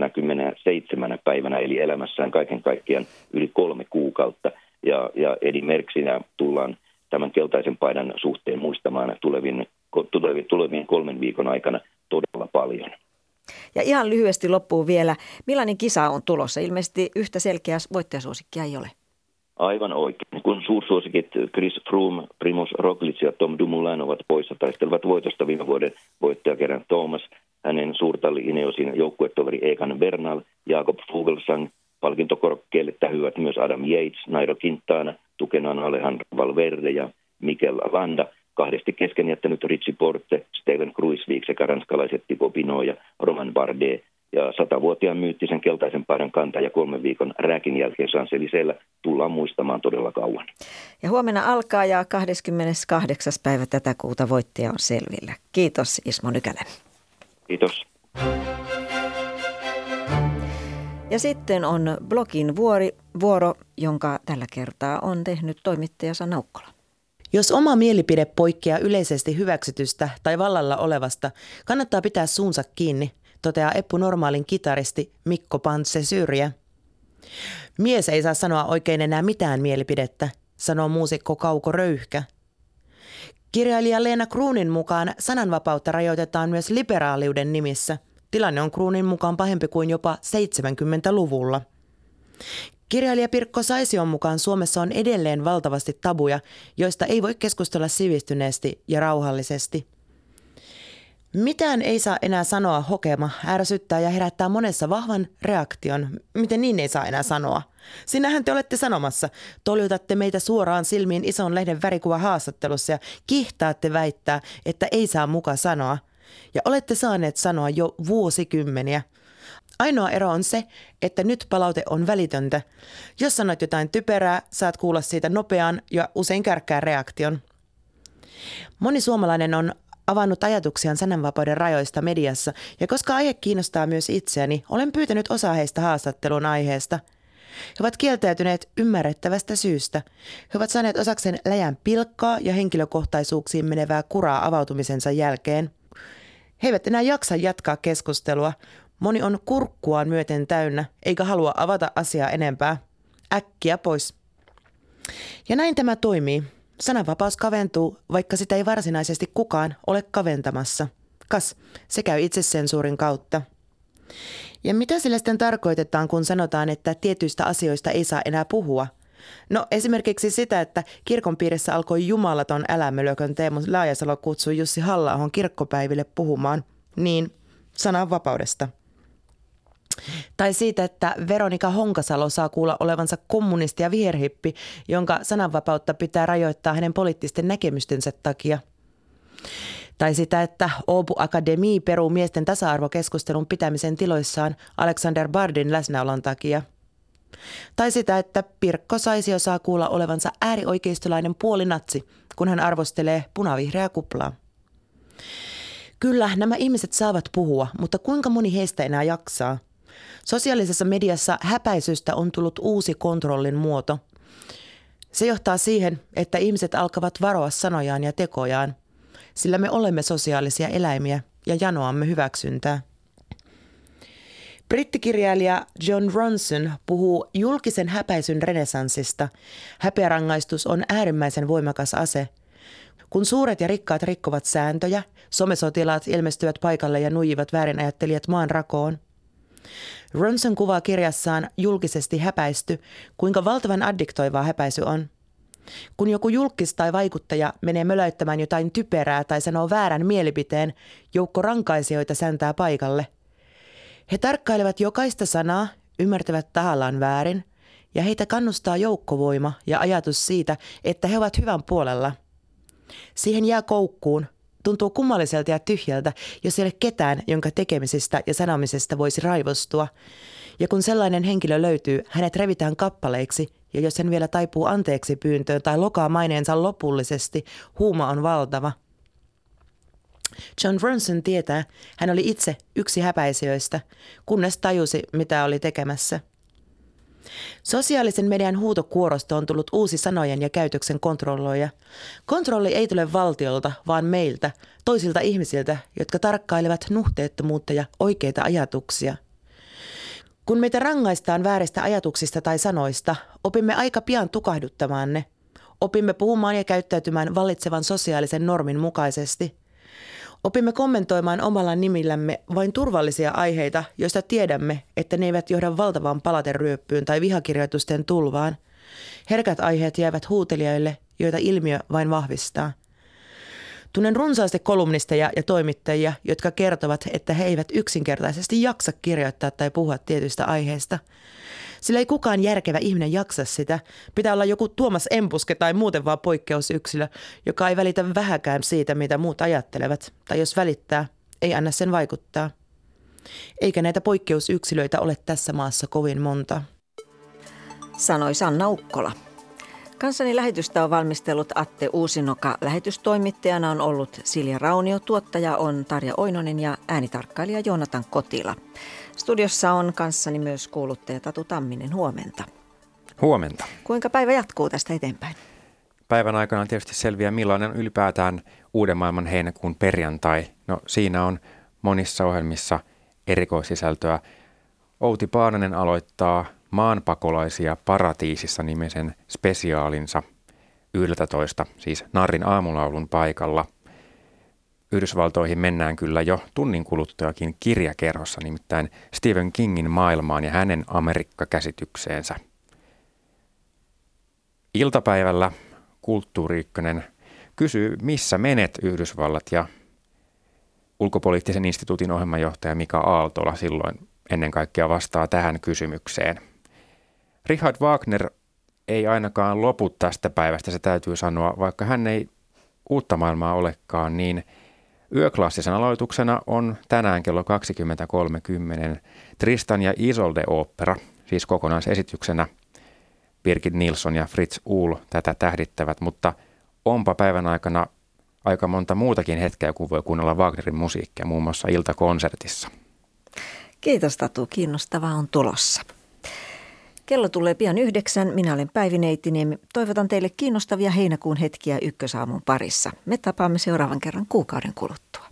Speaker 8: 97 päivänä, eli elämässään kaiken kaikkiaan yli 3 kuukautta. Ja Eddy Merckxinä tullaan tämän keltaisen paidan suhteen muistamaan tulevien 3 viikon aikana todella paljon.
Speaker 1: Ja ihan lyhyesti loppuun vielä, millainen kisa on tulossa? Ilmeisesti yhtä selkeää voittajasuosikkia ei ole.
Speaker 8: Aivan oikein. Kun suursuosikit Chris Froome, Primož Roglič ja Tom Dumoulin ovat poissa, taistelevat voitosta viime vuoden voittajakerran Thomas, hänen suurtalli Ineosin joukkuetoveri Egan Bernal, Jakob Fuglsang, palkintokorokkeelle tähyvät myös Adam Yates, Nairo Quintana, tukenaan Alejandro Valverde ja Mikel Landa. 2 kesken jättänyt Richie Porte, Steven Kruijswijk sekä ranskalaiset Thibaut Pinot ja Romain Bardet. Ja 100-vuotiaan myyttisen keltaisen paidan kantaja 3 viikon rääkin jälkeen Champs-Élysées'llä tullaan muistamaan todella kauan.
Speaker 1: Ja huomenna alkaa ja 28. päivä tätä kuuta voittaja on selvillä. Kiitos Ismo Nykänen.
Speaker 8: Kiitos.
Speaker 1: Ja sitten on blogin vuoro, jonka tällä kertaa on tehnyt toimittaja Sanna Ukkola.
Speaker 9: Jos oma mielipide poikkeaa yleisesti hyväksytystä tai vallalla olevasta, kannattaa pitää suunsa kiinni toteaa Eppu Normaalin kitaristi Mikko Pantse Syrjä. Mies ei saa sanoa oikein enää mitään mielipidettä, sanoo muusikko Kauko Röyhkä. Kirjailija Leena Kruunin mukaan sananvapautta rajoitetaan myös liberaaliuden nimissä. Tilanne on Kruunin mukaan pahempi kuin jopa 70-luvulla. Kirjailija Pirkko Saision mukaan Suomessa on edelleen valtavasti tabuja, joista ei voi keskustella sivistyneesti ja rauhallisesti. Mitään ei saa enää sanoa hokema, ärsyttää ja herättää monessa vahvan reaktion. Miten niin ei saa enää sanoa? Sinähän te olette sanomassa. Toljutatte meitä suoraan silmiin ison lehden värikuva haastattelussa ja kihtaatte väittää, että ei saa muka sanoa. Ja olette saaneet sanoa jo vuosikymmeniä. Ainoa ero on se, että nyt palaute on välitöntä. Jos sanot jotain typerää, saat kuulla siitä nopean ja usein kärkkään reaktion. Moni suomalainen on avannut ajatuksiaan sananvapauden rajoista mediassa, ja koska aihe kiinnostaa myös itseäni, olen pyytänyt osaa heistä haastattelun aiheesta. He ovat kieltäytyneet ymmärrettävästä syystä. He ovat saaneet osakseen läjän pilkkaa ja henkilökohtaisuuksiin menevää kuraa avautumisensa jälkeen. He eivät enää jaksa jatkaa keskustelua. Moni on kurkkuaan myöten täynnä, eikä halua avata asiaa enempää. Äkkiä pois. Ja näin tämä toimii. Sananvapaus kaventuu, vaikka sitä ei varsinaisesti kukaan ole kaventamassa. Kas, se käy itsesensuurin kautta. Ja mitä sillä sitten tarkoitetaan, kun sanotaan, että tietyistä asioista ei saa enää puhua? No esimerkiksi sitä, että kirkon piirissä alkoi jumalaton älämölökön Teemu Laajasalo kutsui Jussi Halla-ahon kirkkopäiville puhumaan. Niin, sananvapaudesta. Tai siitä, että Veronika Honkasalo saa kuulla olevansa kommunisti ja viherhippi, jonka sananvapautta pitää rajoittaa hänen poliittisten näkemystensä takia. Tai sitä, että Åbo Akademi peruu miesten tasa-arvokeskustelun pitämisen tiloissaan Alexander Bardin läsnäolon takia. Tai sitä, että Pirkko Saisio saa kuulla olevansa äärioikeistolainen puolinatsi, kun hän arvostelee punavihreää kuplaa. Kyllä, nämä ihmiset saavat puhua, mutta kuinka moni heistä enää jaksaa? Sosiaalisessa mediassa häpäisystä on tullut uusi kontrollin muoto. Se johtaa siihen, että ihmiset alkavat varoa sanojaan ja tekojaan, sillä me olemme sosiaalisia eläimiä ja janoamme hyväksyntää. Brittikirjailija John Ronson puhuu julkisen häpäisyn renessanssista. Häpeärangaistus on äärimmäisen voimakas ase. Kun suuret ja rikkaat rikkovat sääntöjä, somesotilaat ilmestyvät paikalle ja nuijivat väärinajattelijat maan rakoon. Ronson kuvaa kirjassaan Julkisesti häpäisty, kuinka valtavan addiktoivaa häpäisy on. Kun joku julkis tai vaikuttaja menee möläyttämään jotain typerää tai sanoo väärän mielipiteen, joukko rankaisijoita säntää paikalle. He tarkkailevat jokaista sanaa, ymmärtävät tahallaan väärin, ja heitä kannustaa joukkovoima ja ajatus siitä, että he ovat hyvän puolella. Siihen jää koukkuun. Tuntuu kummalliselta ja tyhjältä, jos ei ole ketään, jonka tekemisistä ja sanomisesta voisi raivostua. Ja kun sellainen henkilö löytyy, hänet revitään kappaleiksi, ja jos hän vielä taipuu anteeksi pyyntöön tai lokaa maineensa lopullisesti, huuma on valtava. John Ronson tietää, hän oli itse yksi häpäisijöistä, kunnes tajusi, mitä oli tekemässä. Sosiaalisen median huutokuorosta on tullut uusi sanojen ja käytöksen kontrolloija. Kontrolli ei tule valtiolta, vaan meiltä, toisilta ihmisiltä, jotka tarkkailevat nuhteettomuutta ja oikeita ajatuksia. Kun meitä rangaistaan vääristä ajatuksista tai sanoista, opimme aika pian tukahduttamaan ne. Opimme puhumaan ja käyttäytymään vallitsevan sosiaalisen normin mukaisesti. Opimme kommentoimaan omalla nimillämme vain turvallisia aiheita, joista tiedämme, että ne eivät johda valtavaan palateryöppyyn tai vihakirjoitusten tulvaan. Herkät aiheet jäävät huutelijoille, joita ilmiö vain vahvistaa. Tunnen runsaasti kolumnisteja ja toimittajia, jotka kertovat, että he eivät yksinkertaisesti jaksa kirjoittaa tai puhua tietyistä aiheista. Sillä ei kukaan järkevä ihminen jaksa sitä. Pitää olla joku Tuomas Empuske tai muuten vaan poikkeusyksilö, joka ei välitä vähäkään siitä, mitä muut ajattelevat. Tai jos välittää, ei anna sen vaikuttaa. Eikä näitä poikkeusyksilöitä ole tässä maassa kovin monta.
Speaker 1: Sanoi Sanna Ukkola. Kanssani lähetystä on valmistellut Atte Uusinoka. Lähetystoimittajana on ollut Silja Raunio, tuottaja on Tarja Oinonen ja äänitarkkailija Joonatan Kotila. Studiossa on kanssani myös kuuluttaja Tatu Tamminen. Huomenta.
Speaker 10: Huomenta.
Speaker 1: Kuinka päivä jatkuu tästä eteenpäin?
Speaker 10: Päivän aikana tietysti selviää, millainen ylipäätään uuden maailman heinäkuun perjantai. No siinä on monissa ohjelmissa erikoissisältöä. Outi Paananen aloittaa Maanpakolaisia paratiisissa -nimisen spesiaalinsa 11, siis Narrin aamulaulun paikalla. Yhdysvaltoihin mennään kyllä jo tunnin kuluttuakin kirjakerhossa, nimittäin Stephen Kingin maailmaan ja hänen Amerikka-käsitykseensä. Iltapäivällä Kulttuuri Ykkönen kysyy, missä menet Yhdysvallat, ja ulkopoliittisen instituutin ohjelmanjohtaja Mika Aaltola silloin ennen kaikkea vastaa tähän kysymykseen. Richard Wagner ei ainakaan lopu tästä päivästä, se täytyy sanoa, vaikka hän ei uutta maailmaa olekaan, niin yöklassisen aloituksena on tänään kello 20.30 Tristan ja Isolde-ooppera, siis kokonaisesityksenä. Birgit Nilsson ja Fritz Uhl tätä tähdittävät, mutta onpa päivän aikana aika monta muutakin hetkeä, kun voi kuunnella Wagnerin musiikkia, muun muassa iltakonsertissa.
Speaker 1: Kiitos Tatu, kiinnostavaa on tulossa. Kello tulee pian 9. Minä olen Päivi Neitiniemi. Toivotan teille kiinnostavia heinäkuun hetkiä Ykkösaamun parissa. Me tapaamme seuraavan kerran kuukauden kuluttua.